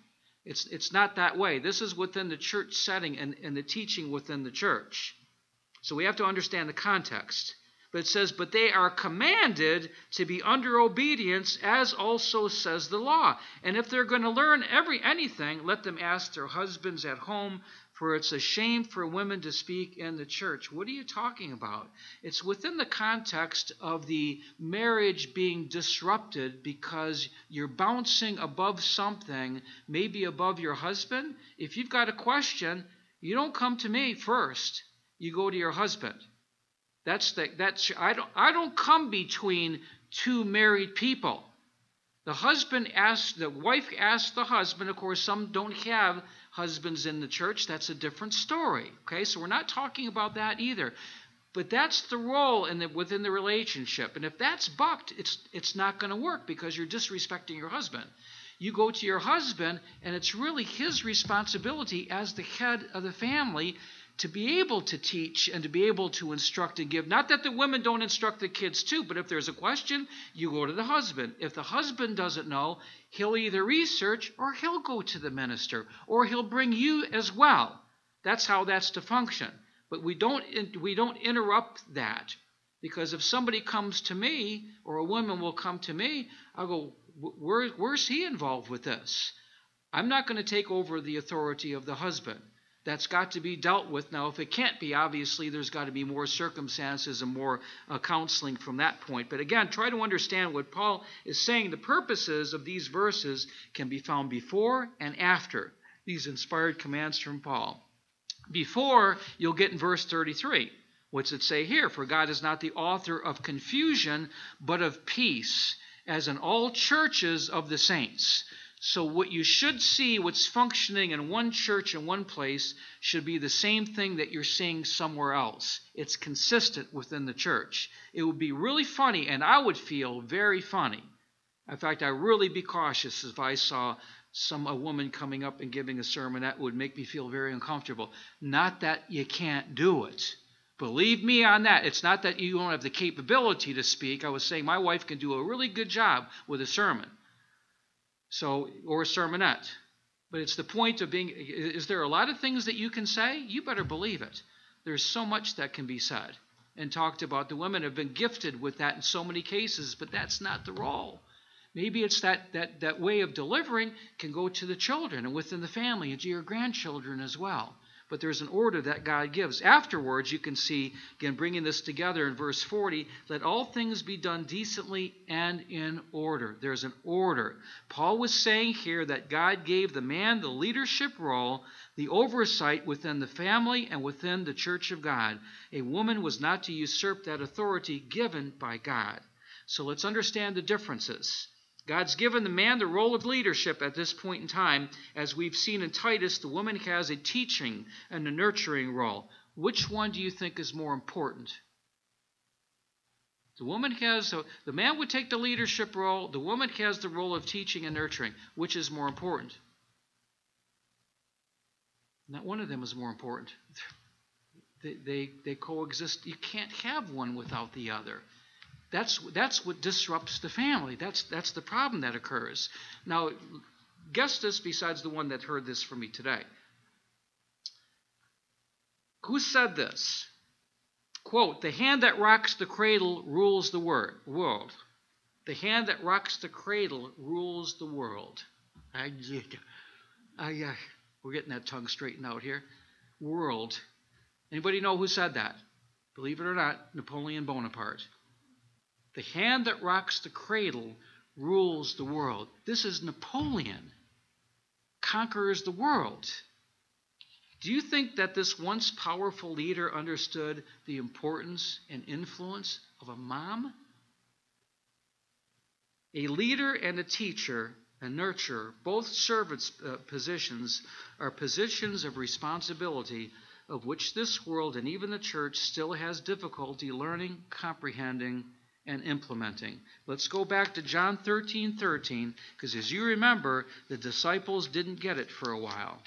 Speaker 1: It's, it's not that way. This is within the church setting and, and the teaching within the church. So we have to understand the context. But it says, but they are commanded to be under obedience, as also says the law. And if they're going to learn every anything, let them ask their husbands at home, for it's a shame for women to speak in the church. What are you talking about? It's within the context of the marriage being disrupted because you're bouncing above something, maybe above your husband. If you've got a question, you don't come to me first. You go to your husband. That's the, that's I don't I don't come between two married people. The husband asks, the wife asks the husband. Of course, some don't have husbands in the church. That's a different story. Okay, so we're not talking about that either. But that's the role in the, within the relationship. And if that's bucked, it's it's not going to work because you're disrespecting your husband. You go to your husband, and it's really his responsibility as the head of the family to be able to teach and to be able to instruct and give. Not that the women don't instruct the kids too, but if there's a question, you go to the husband. If the husband doesn't know, he'll either research or he'll go to the minister or he'll bring you as well. That's how that's to function. But we don't we don't interrupt that, because if somebody comes to me or a woman will come to me, I'll go, Where, where's he involved with this? I'm not going to take over the authority of the husband. That's got to be dealt with. Now, if it can't be, obviously, there's got to be more circumstances and more uh, counseling from that point. But again, try to understand what Paul is saying. The purposes of these verses can be found before and after these inspired commands from Paul. Before, you'll get in verse thirty-three. What's it say here? For God is not the author of confusion, but of peace, as in all churches of the saints. So what you should see, what's functioning in one church in one place, should be the same thing that you're seeing somewhere else. It's consistent within the church. It would be really funny, and I would feel very funny. In fact, I'd really be cautious if I saw some a woman coming up and giving a sermon. That would make me feel very uncomfortable. Not that you can't do it. Believe me on that. It's not that you don't have the capability to speak. I was saying my wife can do a really good job with a sermon. So, or a sermonette. But it's the point of being, is there a lot of things that you can say? You better believe it. There's so much that can be said and talked about. The women have been gifted with that in so many cases, but that's not the role. Maybe it's that, that, that way of delivering can go to the children and within the family and to your grandchildren as well. But there's an order that God gives. Afterwards, you can see, again, bringing this together in verse forty, let all things be done decently and in order. There's an order. Paul was saying here that God gave the man the leadership role, the oversight within the family and within the church of God. A woman was not to usurp that authority given by God. So let's understand the differences. God's given the man the role of leadership at this point in time. As we've seen in Titus, the woman has a teaching and a nurturing role. Which one do you think is more important? The woman has, a, the man would take the leadership role. The woman has the role of teaching and nurturing. Which is more important? Not one of them is more important. They, they, they coexist. You can't have one without the other. That's that's what disrupts the family. That's that's the problem that occurs. Now, guess this besides the one that heard this from me today. Who said this? Quote, the hand that rocks the cradle rules the word, world. The hand that rocks the cradle rules the world. I, I, I, we're getting that tongue straightened out here. World. Anybody know who said that? Believe it or not, Napoleon Bonaparte. The hand that rocks the cradle rules the world. This is Napoleon. Conquers the world. Do you think that this once powerful leader understood the importance and influence of a mom? A leader and a teacher, a nurturer, both servants' uh, positions are positions of responsibility of which this world and even the church still has difficulty learning, comprehending, and implementing. Let's go back to John thirteen thirteen, because as you remember, the disciples didn't get it for a while.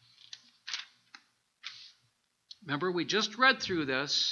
Speaker 1: Remember, we just read through this.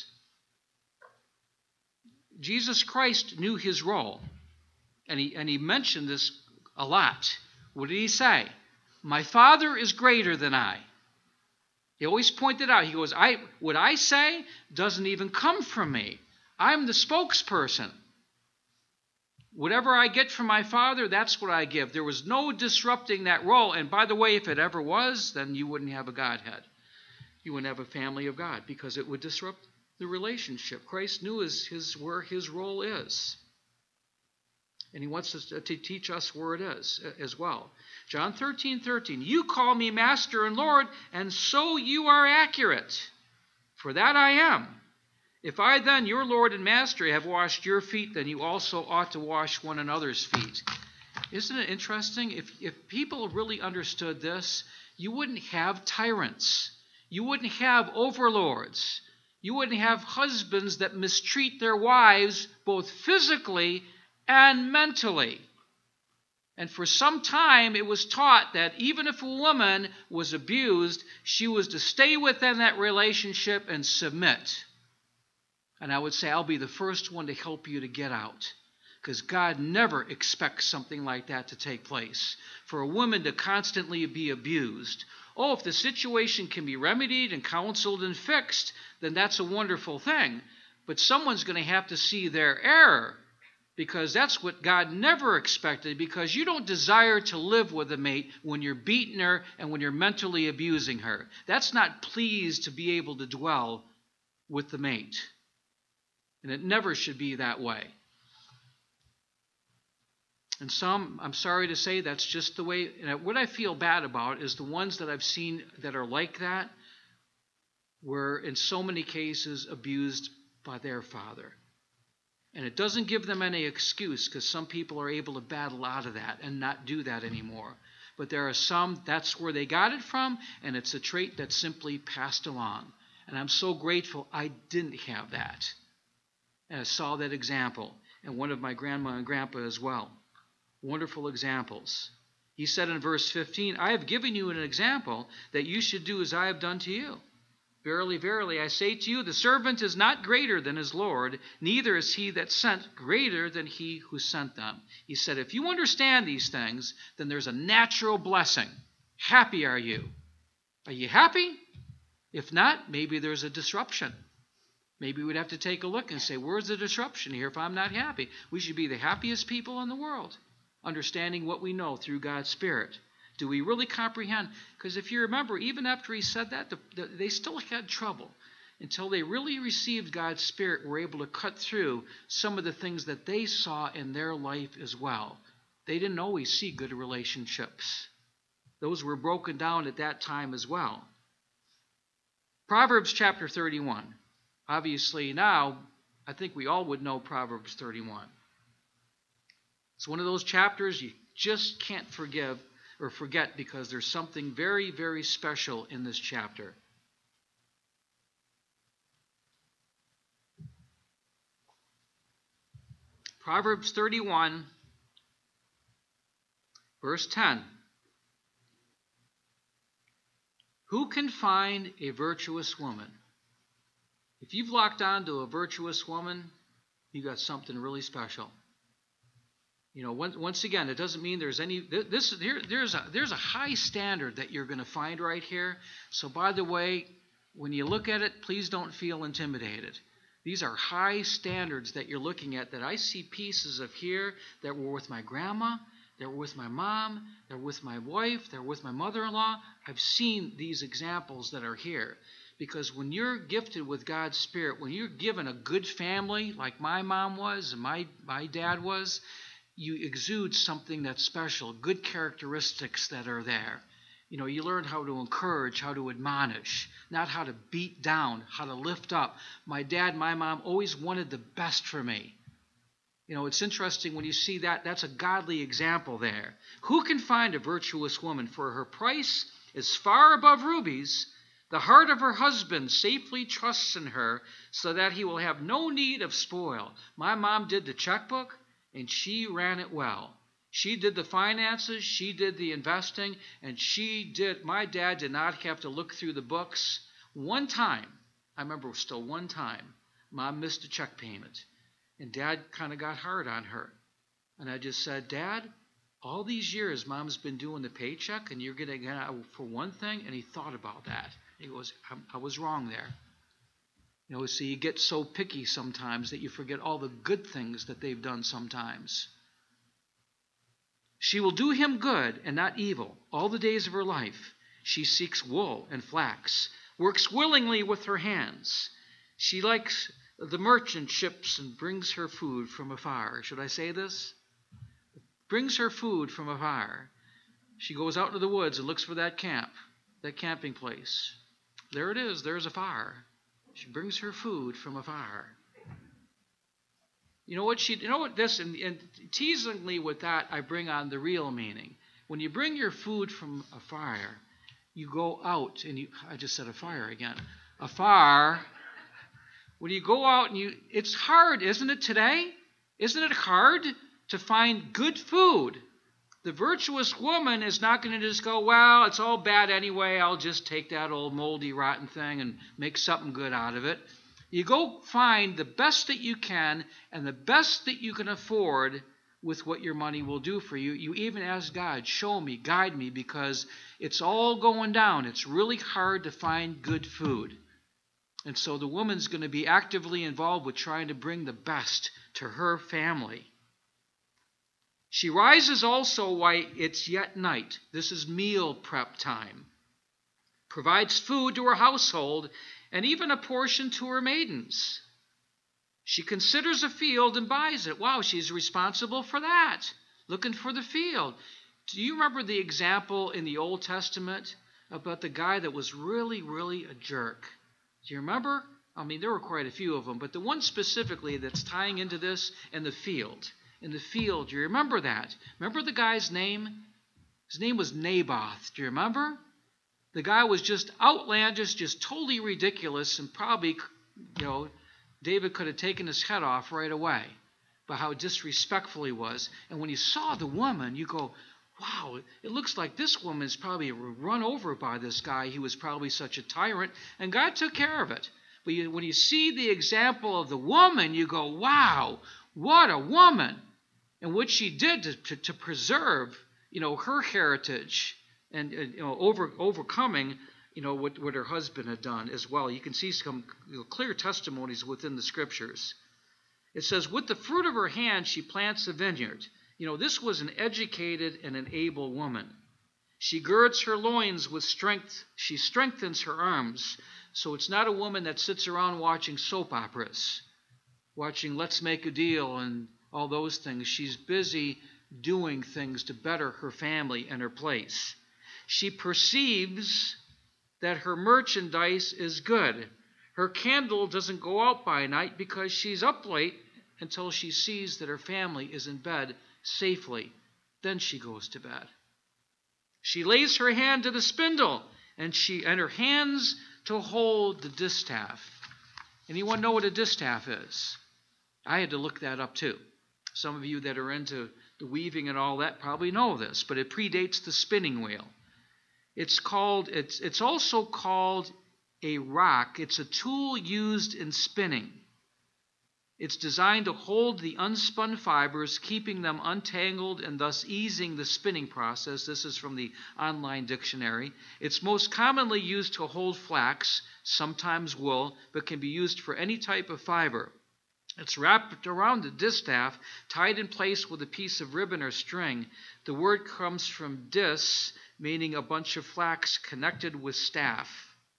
Speaker 1: Jesus Christ knew his role, and he, and he mentioned this a lot. What did he say? My Father is greater than I. He always pointed out, he goes, I what I say doesn't even come from me. I'm the spokesperson. Whatever I get from my Father, that's what I give. There was no disrupting that role. And by the way, if it ever was, then you wouldn't have a Godhead. You wouldn't have a family of God, because it would disrupt the relationship. Christ knew his, his, where his role is. And he wants us to, to teach us where it is as well. John thirteen thirteen, you call me Master and Lord, and so you are accurate. For that I am. If I then, your Lord and Master, have washed your feet, then you also ought to wash one another's feet. Isn't it interesting? If, if people really understood this, you wouldn't have tyrants. You wouldn't have overlords. You wouldn't have husbands that mistreat their wives both physically and mentally. And for some time it was taught that even if a woman was abused, she was to stay within that relationship and submit. And I would say, I'll be the first one to help you to get out. Because God never expects something like that to take place. For a woman to constantly be abused. Oh, if the situation can be remedied and counseled and fixed, then that's a wonderful thing. But someone's going to have to see their error. Because that's what God never expected. Because you don't desire to live with a mate when you're beating her and when you're mentally abusing her. That's not pleased to be able to dwell with the mate. And it never should be that way. And some, I'm sorry to say, that's just the way. And what I feel bad about is the ones that I've seen that are like that were in so many cases abused by their father. And it doesn't give them any excuse, because some people are able to battle out of that and not do that anymore. But there are some, that's where they got it from, and it's a trait that's simply passed along. And I'm so grateful I didn't have that. And I saw that example, and one of my grandma and grandpa as well. Wonderful examples. He said in verse fifteen, I have given you an example that you should do as I have done to you. Verily, verily, I say to you, the servant is not greater than his Lord, neither is he that sent greater than he who sent them. He said, if you understand these things, then there's a natural blessing. Happy are you. Are you happy? If not, maybe there's a disruption. Maybe we'd have to take a look and say, where's the disruption here if I'm not happy? We should be the happiest people in the world, understanding what we know through God's Spirit. Do we really comprehend? Because if you remember, even after he said that, the, the, they still had trouble until they really received God's Spirit, were able to cut through some of the things that they saw in their life as well. They didn't always see good relationships. Those were broken down at that time as well. Proverbs chapter thirty-one. Obviously now, I think we all would know Proverbs thirty-one. It's one of those chapters you just can't forgive or forget, because there's something very, very special in this chapter. Proverbs thirty-one, verse ten. Who can find a virtuous woman? If you've locked on to a virtuous woman, you got something really special. You know, once, once again, it doesn't mean there's any, this, here, there's a, there's a high standard that you're going to find right here. So by the way, when you look at it, please don't feel intimidated. These are high standards that you're looking at, that I see pieces of here that were with my grandma, that were with my mom, that were with my wife, that were with my mother-in-law. I've seen these examples that are here. Because when you're gifted with God's Spirit, when you're given a good family like my mom was and my, my dad was, you exude something that's special, good characteristics that are there. You know, you learn how to encourage, how to admonish, not how to beat down, how to lift up. My dad and my mom always wanted the best for me. You know, it's interesting when you see that. That's a godly example there. Who can find a virtuous woman? For her price is far above rubies. The heart of her husband safely trusts in her, so that he will have no need of spoil. My mom did the checkbook, and she ran it well. She did the finances, she did the investing, and she did, my dad did not have to look through the books. One time, I remember still one time, Mom missed a check payment, and Dad kind of got hard on her. And I just said, Dad, all these years Mom's been doing the paycheck, and you're getting it out for one thing. And he thought about that. He goes, I, I was wrong there. You know, so you get so picky sometimes that you forget all the good things that they've done sometimes. She will do him good and not evil all the days of her life. She seeks wool and flax, works willingly with her hands. She likes the merchant ships and brings her food from afar. Should I say this? Brings her food from afar. She goes out into the woods and looks for that camp, that camping place. There it is. There's afar. She brings her food from afar. You know what she? You know what this? And, and teasingly with that, I bring on the real meaning. When you bring your food from afar, you go out and you. I just said afar again. Afar. When you go out and you, it's hard, isn't it today? Isn't it hard to find good food? The virtuous woman is not going to just go, well, it's all bad anyway. I'll just take that old moldy, rotten thing and make something good out of it. You go find the best that you can and the best that you can afford with what your money will do for you. You even ask God, show me, guide me, because it's all going down. It's really hard to find good food. And so the woman's going to be actively involved with trying to bring the best to her family. She rises also while it's yet night. This is meal prep time. Provides food to her household and even a portion to her maidens. She considers a field and buys it. Wow, she's responsible for that. Looking for the field. Do you remember the example in the Old Testament about the guy that was really, really a jerk? Do you remember? I mean, there were quite a few of them, but the one specifically that's tying into this, in the field. In the field, do you remember that? Remember the guy's name? His name was Naboth. Do you remember? The guy was just outlandish, just totally ridiculous, and probably, you know, David could have taken his head off right away by how disrespectful he was. And when you saw the woman, you go, wow, it looks like this woman's probably run over by this guy. He was probably such a tyrant, and God took care of it. But you, when you see the example of the woman, you go, wow, what a woman. And what she did to, to, to preserve, you know, her heritage and, and you know, over, overcoming, you know, what, what her husband had done as well. You can see some you know, clear testimonies within the scriptures. It says, with the fruit of her hand, she plants a vineyard. You know, this was an educated and an able woman. She girds her loins with strength. She strengthens her arms. So it's not a woman that sits around watching soap operas, watching Let's Make a Deal and all those things. She's busy doing things to better her family and her place. She perceives that her merchandise is good. Her candle doesn't go out by night because she's up late until she sees that her family is in bed safely. Then she goes to bed. She lays her hand to the spindle and she and her hands to hold the distaff. Anyone know what a distaff is? I had to look that up too. Some of you that are into the weaving and all that probably know this, but it predates the spinning wheel. It's called it's it's also called a rock. It's a tool used in spinning. It's designed to hold the unspun fibers, keeping them untangled and thus easing the spinning process. This is from the online dictionary. It's most commonly used to hold flax, sometimes wool, but can be used for any type of fiber. It's wrapped around the distaff, tied in place with a piece of ribbon or string. The word comes from dis, meaning a bunch of flax connected with staff.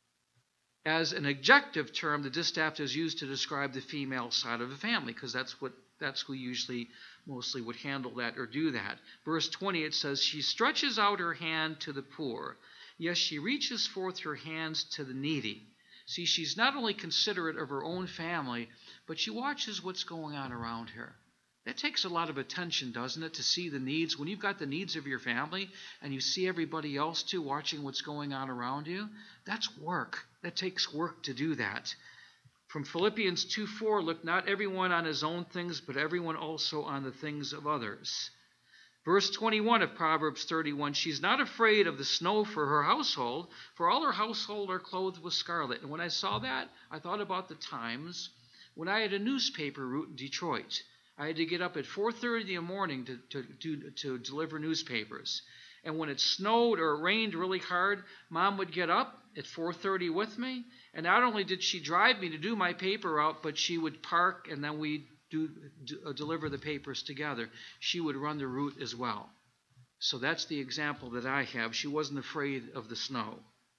Speaker 1: As an adjective term, the distaff is used to describe the female side of the family, because that's what that's who usually mostly would handle that or do that. Verse twenty, it says, she stretches out her hand to the poor. Yes, she reaches forth her hands to the needy. See, she's not only considerate of her own family, but she watches what's going on around her. That takes a lot of attention, doesn't it, to see the needs? When you've got the needs of your family and you see everybody else too watching what's going on around you, that's work. That takes work to do that. From Philippians two four, look not everyone on his own things, but everyone also on the things of others. Verse twenty-one of Proverbs thirty-one, she's not afraid of the snow for her household, for all her household are clothed with scarlet. And when I saw that, I thought about the times when I had a newspaper route in Detroit. I had to get up at four thirty in the morning to, to, to, to deliver newspapers. And when it snowed or it rained really hard, Mom would get up at four thirty with me. And not only did she drive me to do my paper route, but she would park and then we'd do, do, uh, deliver the papers together. She would run the route as well. So that's the example that I have. She wasn't afraid of the snow.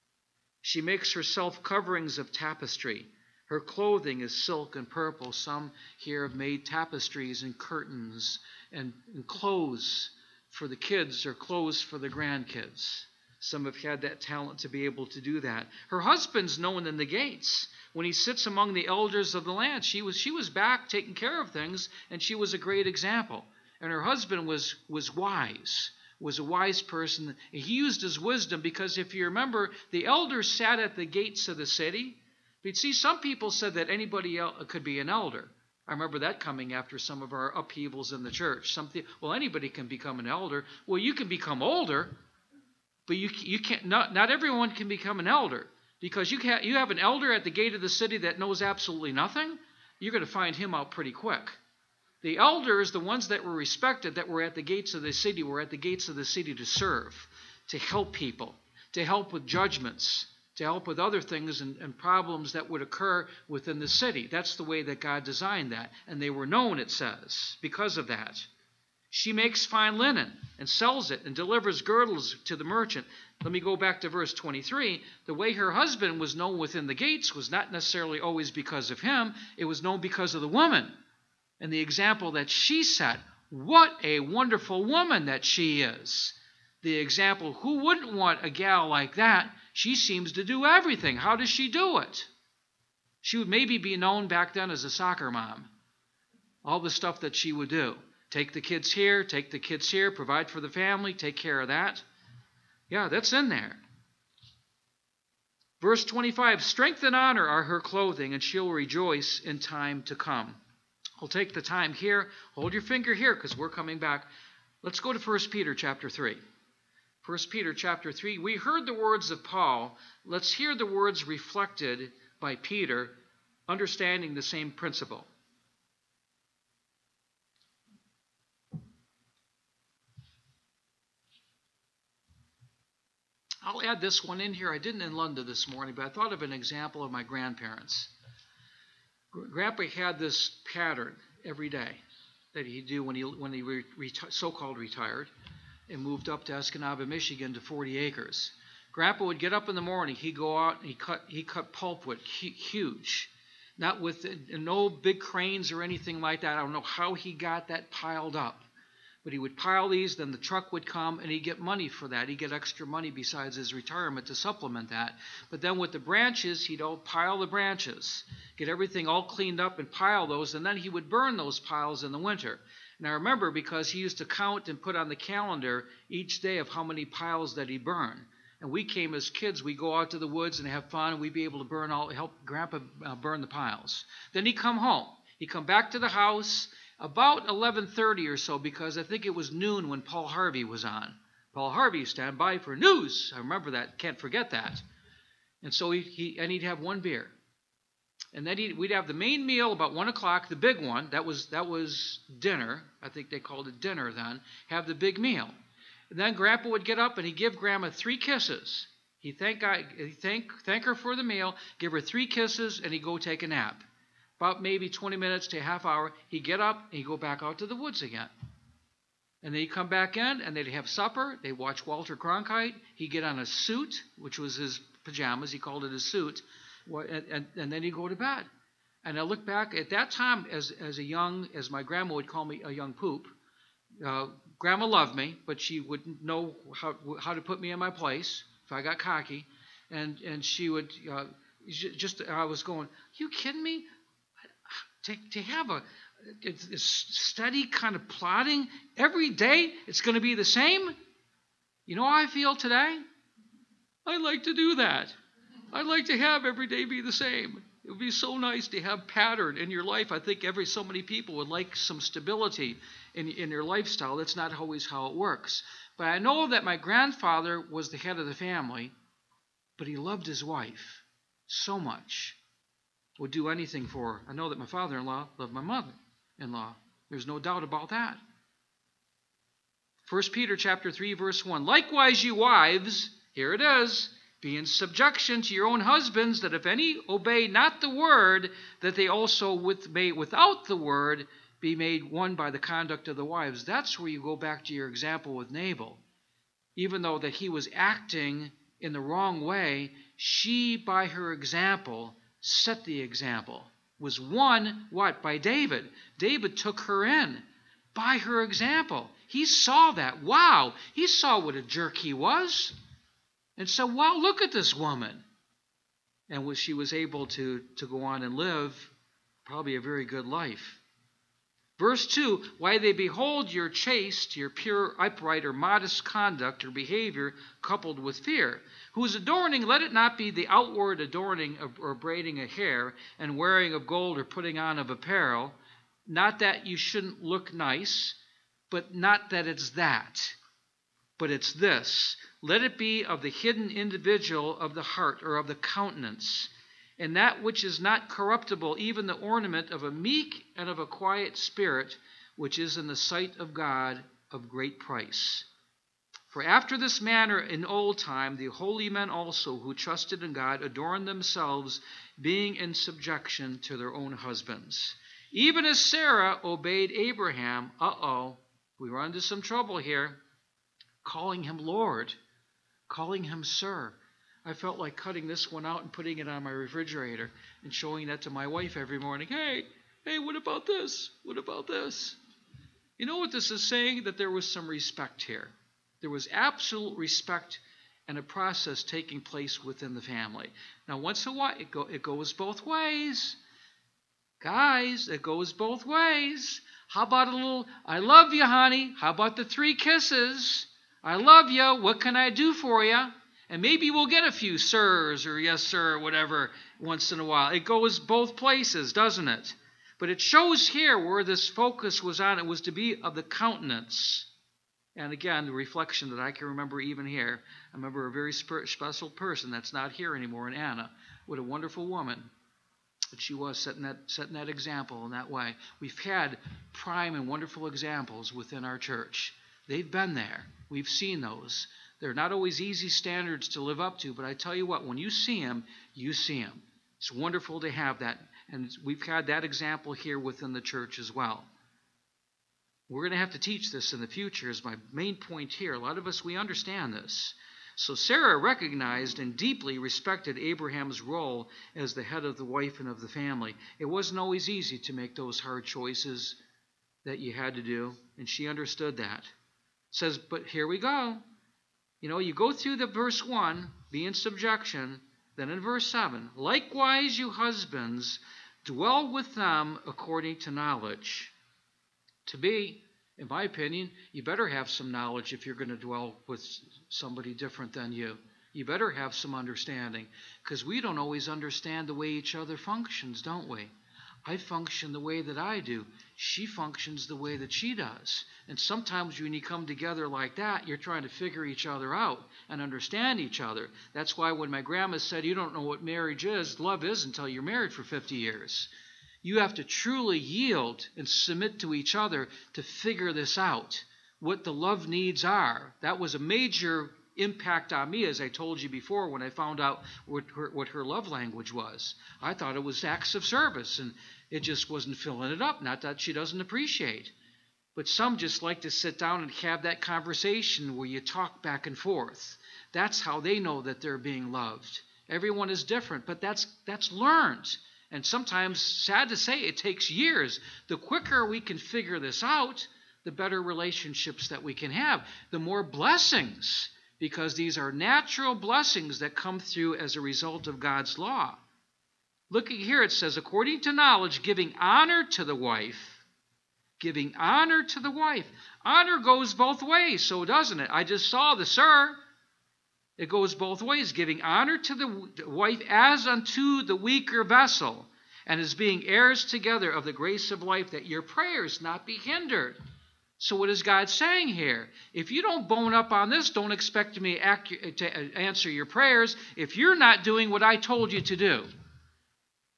Speaker 1: She makes herself coverings of tapestry. Her clothing is silk and purple. Some here have made tapestries and curtains and, and clothes for the kids or clothes for the grandkids. Some have had that talent to be able to do that. Her husband's known in the gates. When he sits among the elders of the land, she was she was back taking care of things, and she was a great example. And her husband was was wise, was a wise person. He used his wisdom because if you remember, the elders sat at the gates of the city. But see, some people said that anybody else could be an elder. I remember that coming after some of our upheavals in the church. Something, well, anybody can become an elder. Well, you can become older, but you you can't. Not not everyone can become an elder because you can't. You have an elder at the gate of the city that knows absolutely nothing. You're going to find him out pretty quick. The elders, the ones that were respected, that were at the gates of the city, were at the gates of the city to serve, to help people, to help with judgments, to help with other things and, and problems that would occur within the city. That's the way that God designed that. And they were known, it says, because of that. She makes fine linen and sells it and delivers girdles to the merchant. Let me go back to verse twenty-three. The way her husband was known within the gates was not necessarily always because of him. It was known because of the woman and the example that she set. What a wonderful woman that she is. The example, who wouldn't want a gal like that? She seems to do everything. How does she do it? She would maybe be known back then as a soccer mom. All the stuff that she would do. Take the kids here, take the kids here, provide for the family, take care of that. Yeah, that's in there. Verse twenty-five, strength and honor are her clothing, and she'll rejoice in time to come. I'll take the time here. Hold your finger here because we're coming back. Let's go to First Peter chapter three. First Peter chapter three. We heard the words of Paul. Let's hear the words reflected by Peter, understanding the same principle. I'll add this one in here. I didn't in London this morning, but I thought of an example of my grandparents. Grandpa had this pattern every day that he'd do when he when he re, reti- so-called retired and moved up to Escanaba, Michigan, to forty acres. Grandpa would get up in the morning. He'd go out and he cut he cut pulpwood, huge, not with no big cranes or anything like that. I don't know how he got that piled up. But he would pile these, then the truck would come, and he'd get money for that. He'd get extra money besides his retirement to supplement that. But then with the branches, he'd all pile the branches, get everything all cleaned up and pile those, and then he would burn those piles in the winter. And I remember because he used to count and put on the calendar each day of how many piles that he'd burn. And we came as kids, we'd go out to the woods and have fun, and we'd be able to burn all, help Grandpa uh, burn the piles. Then he'd come home. He'd come back to the house about eleven thirty or so, because I think it was noon when Paul Harvey was on. Paul Harvey, stand by for news. I remember that. Can't forget that. And so he, he and he'd have one beer. And then he'd, we'd have the main meal about one o'clock, the big one. That was that was dinner. I think they called it dinner then. Have the big meal. And then Grandpa would get up and he'd give Grandma three kisses. He'd thank, he'd thank, thank her for the meal, give her three kisses, and he'd go take a nap. About maybe twenty minutes to a half hour, he'd get up and he'd go back out to the woods again. And then he'd come back in and they'd have supper. They'd watch Walter Cronkite. He'd get on a suit, which was his pajamas. He called it his suit. And, and, and then he'd go to bed. And I look back at that time as, as a young, as my grandma would call me, a young poop. Uh, grandma loved me, but she wouldn't know how, how to put me in my place if I got cocky. And, and she would uh, just, I was going, you kidding me? To, to have a, a steady kind of plotting every day, it's going to be the same. You know how I feel today? I like to do that. I'd like to have every day be the same. It would be so nice to have pattern in your life. I think every so many people would like some stability in, in their lifestyle. That's not always how it works. But I know that my grandfather was the head of the family, but he loved his wife so much. Would do anything for her. I know that my father-in-law loved my mother-in-law There's no doubt about that. First Peter chapter three, verse one. Likewise, you wives, here it is, be in subjection to your own husbands, that if any obey not the word, that they also with, may without the word be made one by the conduct of the wives. That's where you go back to your example with Nabal. Even though that he was acting in the wrong way, she, by her example, set the example. Was won, what? By David. David took her in by her example. He saw that. Wow. He saw what a jerk he was. And said, wow, look at this woman. And she was able to, to go on and live probably a very good life. Verse two, why they behold your chaste, your pure, upright, or modest conduct or behavior coupled with fear, whose adorning, let it not be the outward adorning of, or braiding a hair and wearing of gold or putting on of apparel, not that you shouldn't look nice, but not that it's that, but it's this. Let it be of the hidden individual of the heart or of the countenance, and that which is not corruptible, even the ornament of a meek and of a quiet spirit, which is in the sight of God of great price. For after this manner in old time the holy men also who trusted in God adorned themselves, being in subjection to their own husbands. Even as Sarah obeyed Abraham, uh-oh, we run into some trouble here, calling him Lord, calling him Sir. I felt like cutting this one out and putting it on my refrigerator and showing that to my wife every morning. Hey, hey, what about this? What about this? You know what this is saying? That there was some respect here. There was absolute respect and a process taking place within the family. Now, once in a while, it, go, it goes both ways. Guys, it goes both ways. How about a little, I love you, honey. How about the three kisses? I love you. What can I do for you? And maybe we'll get a few sirs or yes, sir, or whatever once in a while. It goes both places, doesn't it? But it shows here where this focus was on. It was to be of the countenance. And again, the reflection that I can remember even here. I remember a very special person that's not here anymore in Anna. What a wonderful woman. But she was setting that, setting that example in that way. We've had prime and wonderful examples within our church. They've been there. We've seen those. They're not always easy standards to live up to, but I tell you what, when you see them, you see them. It's wonderful to have that, and we've had that example here within the church as well. We're going to have to teach this in the future is my main point here. A lot of us, we understand this. So Sarah recognized and deeply respected Abraham's role as the head of the wife and of the family. It wasn't always easy to make those hard choices that you had to do, and she understood that. It says, but here we go. You know, you go through the verse one, be in subjection, then in verse seven, likewise you husbands, dwell with them according to knowledge. To be, in my opinion, you better have some knowledge if you're going to dwell with somebody different than you. You better have some understanding, because we don't always understand the way each other functions, don't we? I function the way that I do. She functions the way that she does. And sometimes when you come together like that, you're trying to figure each other out and understand each other. That's why when my grandma said, you don't know what marriage is, love is until you're married for fifty years. You have to truly yield and submit to each other to figure this out, what the love needs are. That was a major impact on me, as I told you before, when I found out what her, what her love language was. I thought it was acts of service, and it just wasn't filling it up. Not that she doesn't appreciate. But some just like to sit down and have that conversation where you talk back and forth. That's how they know that they're being loved. Everyone is different, but that's that's learned. And sometimes, sad to say, it takes years. The quicker we can figure this out, the better relationships that we can have, the more blessings, because these are natural blessings that come through as a result of God's law. Looking here, it says, according to knowledge, giving honor to the wife. Giving honor to the wife. Honor goes both ways, so doesn't it? I just saw the sir. It goes both ways, giving honor to the wife as unto the weaker vessel, and as being heirs together of the grace of life, that your prayers not be hindered. So what is God saying here? If you don't bone up on this, don't expect me to answer your prayers if you're not doing what I told you to do.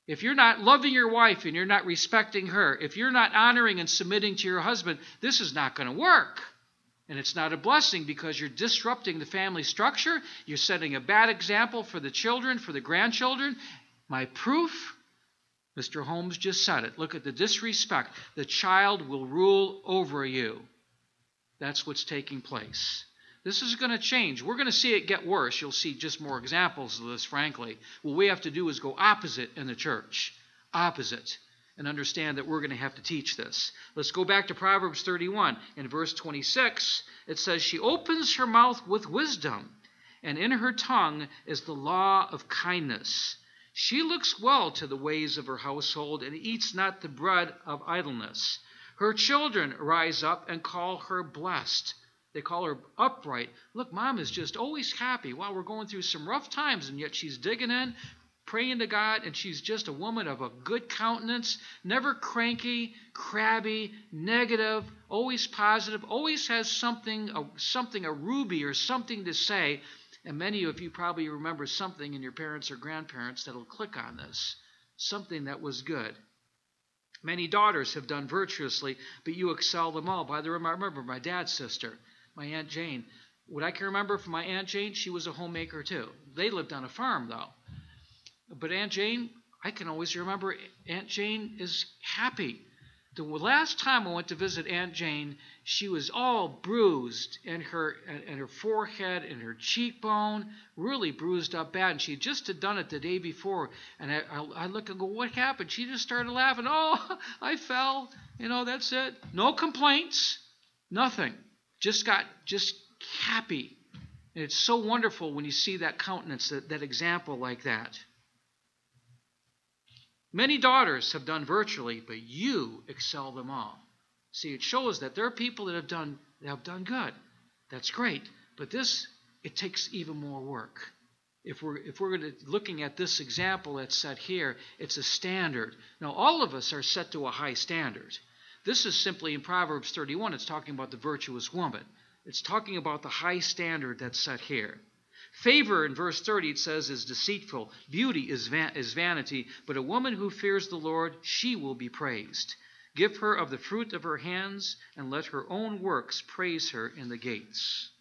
Speaker 1: If you're not loving your wife and you're not respecting her, if you're not honoring and submitting to your husband, this is not going to work. And it's not a blessing because you're disrupting the family structure. You're setting a bad example for the children, for the grandchildren. My proof, Mister Holmes just said it. Look at the disrespect. The child will rule over you. That's what's taking place. This is going to change. We're going to see it get worse. You'll see just more examples of this, frankly. What we have to do is go opposite in the church. Opposite. And understand that we're going to have to teach this. Let's go back to Proverbs thirty-one. In verse twenty-six, it says, she opens her mouth with wisdom, and in her tongue is the law of kindness. She looks well to the ways of her household, and eats not the bread of idleness. Her children rise up and call her blessed. They call her upright. Look, Mom is just always happy. Wow, we're going through some rough times, and yet she's digging in, praying to God, and she's just a woman of a good countenance, never cranky, crabby, negative, always positive, always has something, a, something, a ruby or something to say. And many of you probably remember something in your parents or grandparents that will click on this, something that was good. Many daughters have done virtuously, but you excel them all. By the way, I remember my dad's sister, my Aunt Jane. What I can remember from my Aunt Jane, she was a homemaker too. They lived on a farm, though. But Aunt Jane, I can always remember Aunt Jane is happy. The last time I went to visit Aunt Jane, she was all bruised, and her and her forehead and her cheekbone really bruised up bad. And she just had done it the day before. And I, I, I look and go, what happened? She just started laughing. Oh, I fell. You know, that's it. No complaints. Nothing. Just got just happy. And it's so wonderful when you see that countenance, that, that example like that. Many daughters have done virtually, but you excel them all. See, it shows that there are people that have done that have done good. That's great. But this, it takes even more work. If we're if we're going to, looking at this example that's set here, it's a standard. Now, all of us are set to a high standard. This is simply in Proverbs thirty-one. It's talking about the virtuous woman. It's talking about the high standard that's set here. Favor, in verse thirty, it says, is deceitful. Beauty is, van- is vanity, but a woman who fears the Lord, she will be praised. Give her of the fruit of her hands, and let her own works praise her in the gates.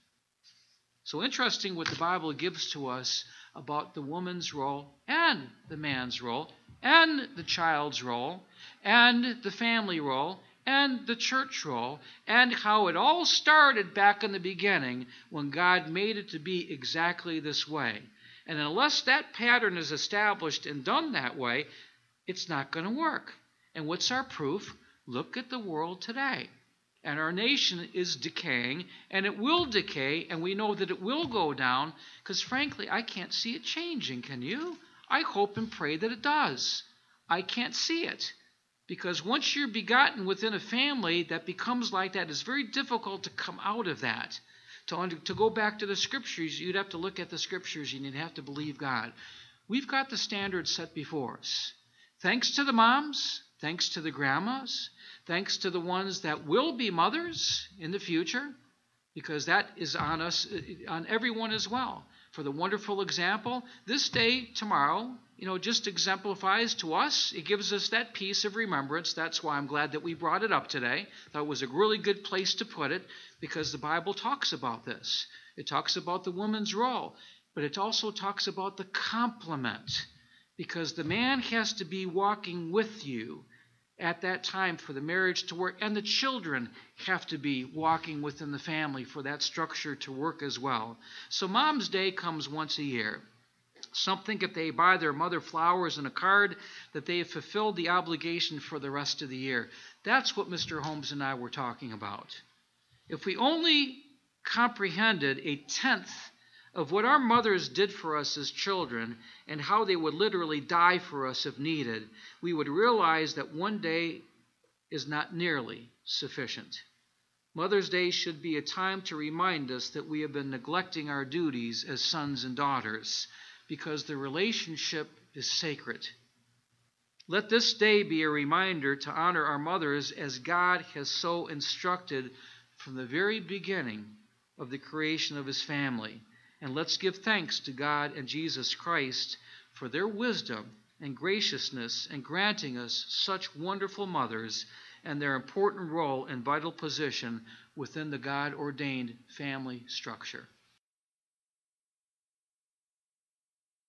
Speaker 1: So interesting what the Bible gives to us about the woman's role, and the man's role, and the child's role, and the family role, and the church role, and how it all started back in the beginning when God made it to be exactly this way. And unless that pattern is established and done that way, it's not going to work. And what's our proof? Look at the world today. And our nation is decaying, and it will decay, and we know that it will go down, because frankly, I can't see it changing, can you? I hope and pray that it does. I can't see it. Because once you're begotten within a family that becomes like that, it's very difficult to come out of that. To, under, to go back to the Scriptures, you'd have to look at the Scriptures and you'd have to believe God. We've got the standards set before us. Thanks to the moms, thanks to the grandmas, thanks to the ones that will be mothers in the future, because that is on us, on everyone as well. For the wonderful example, this day, tomorrow, you know, just exemplifies to us. It gives us that piece of remembrance. That's why I'm glad that we brought it up today. That was a really good place to put it, because the Bible talks about this. It talks about the woman's role, but it also talks about the complement, because the man has to be walking with you at that time for the marriage to work, and the children have to be walking within the family for that structure to work as well. So Mom's Day comes once a year. Some think if they buy their mother flowers and a card that they have fulfilled the obligation for the rest of the year. That's what Mister Holmes and I were talking about. If we only comprehended a tenth of what our mothers did for us as children and how they would literally die for us if needed, we would realize that one day is not nearly sufficient. Mother's Day should be a time to remind us that we have been neglecting our duties as sons and daughters, because the relationship is sacred. Let this day be a reminder to honor our mothers as God has so instructed from the very beginning of the creation of His family. And let's give thanks to God and Jesus Christ for their wisdom and graciousness in granting us such wonderful mothers and their important role and vital position within the God-ordained family structure.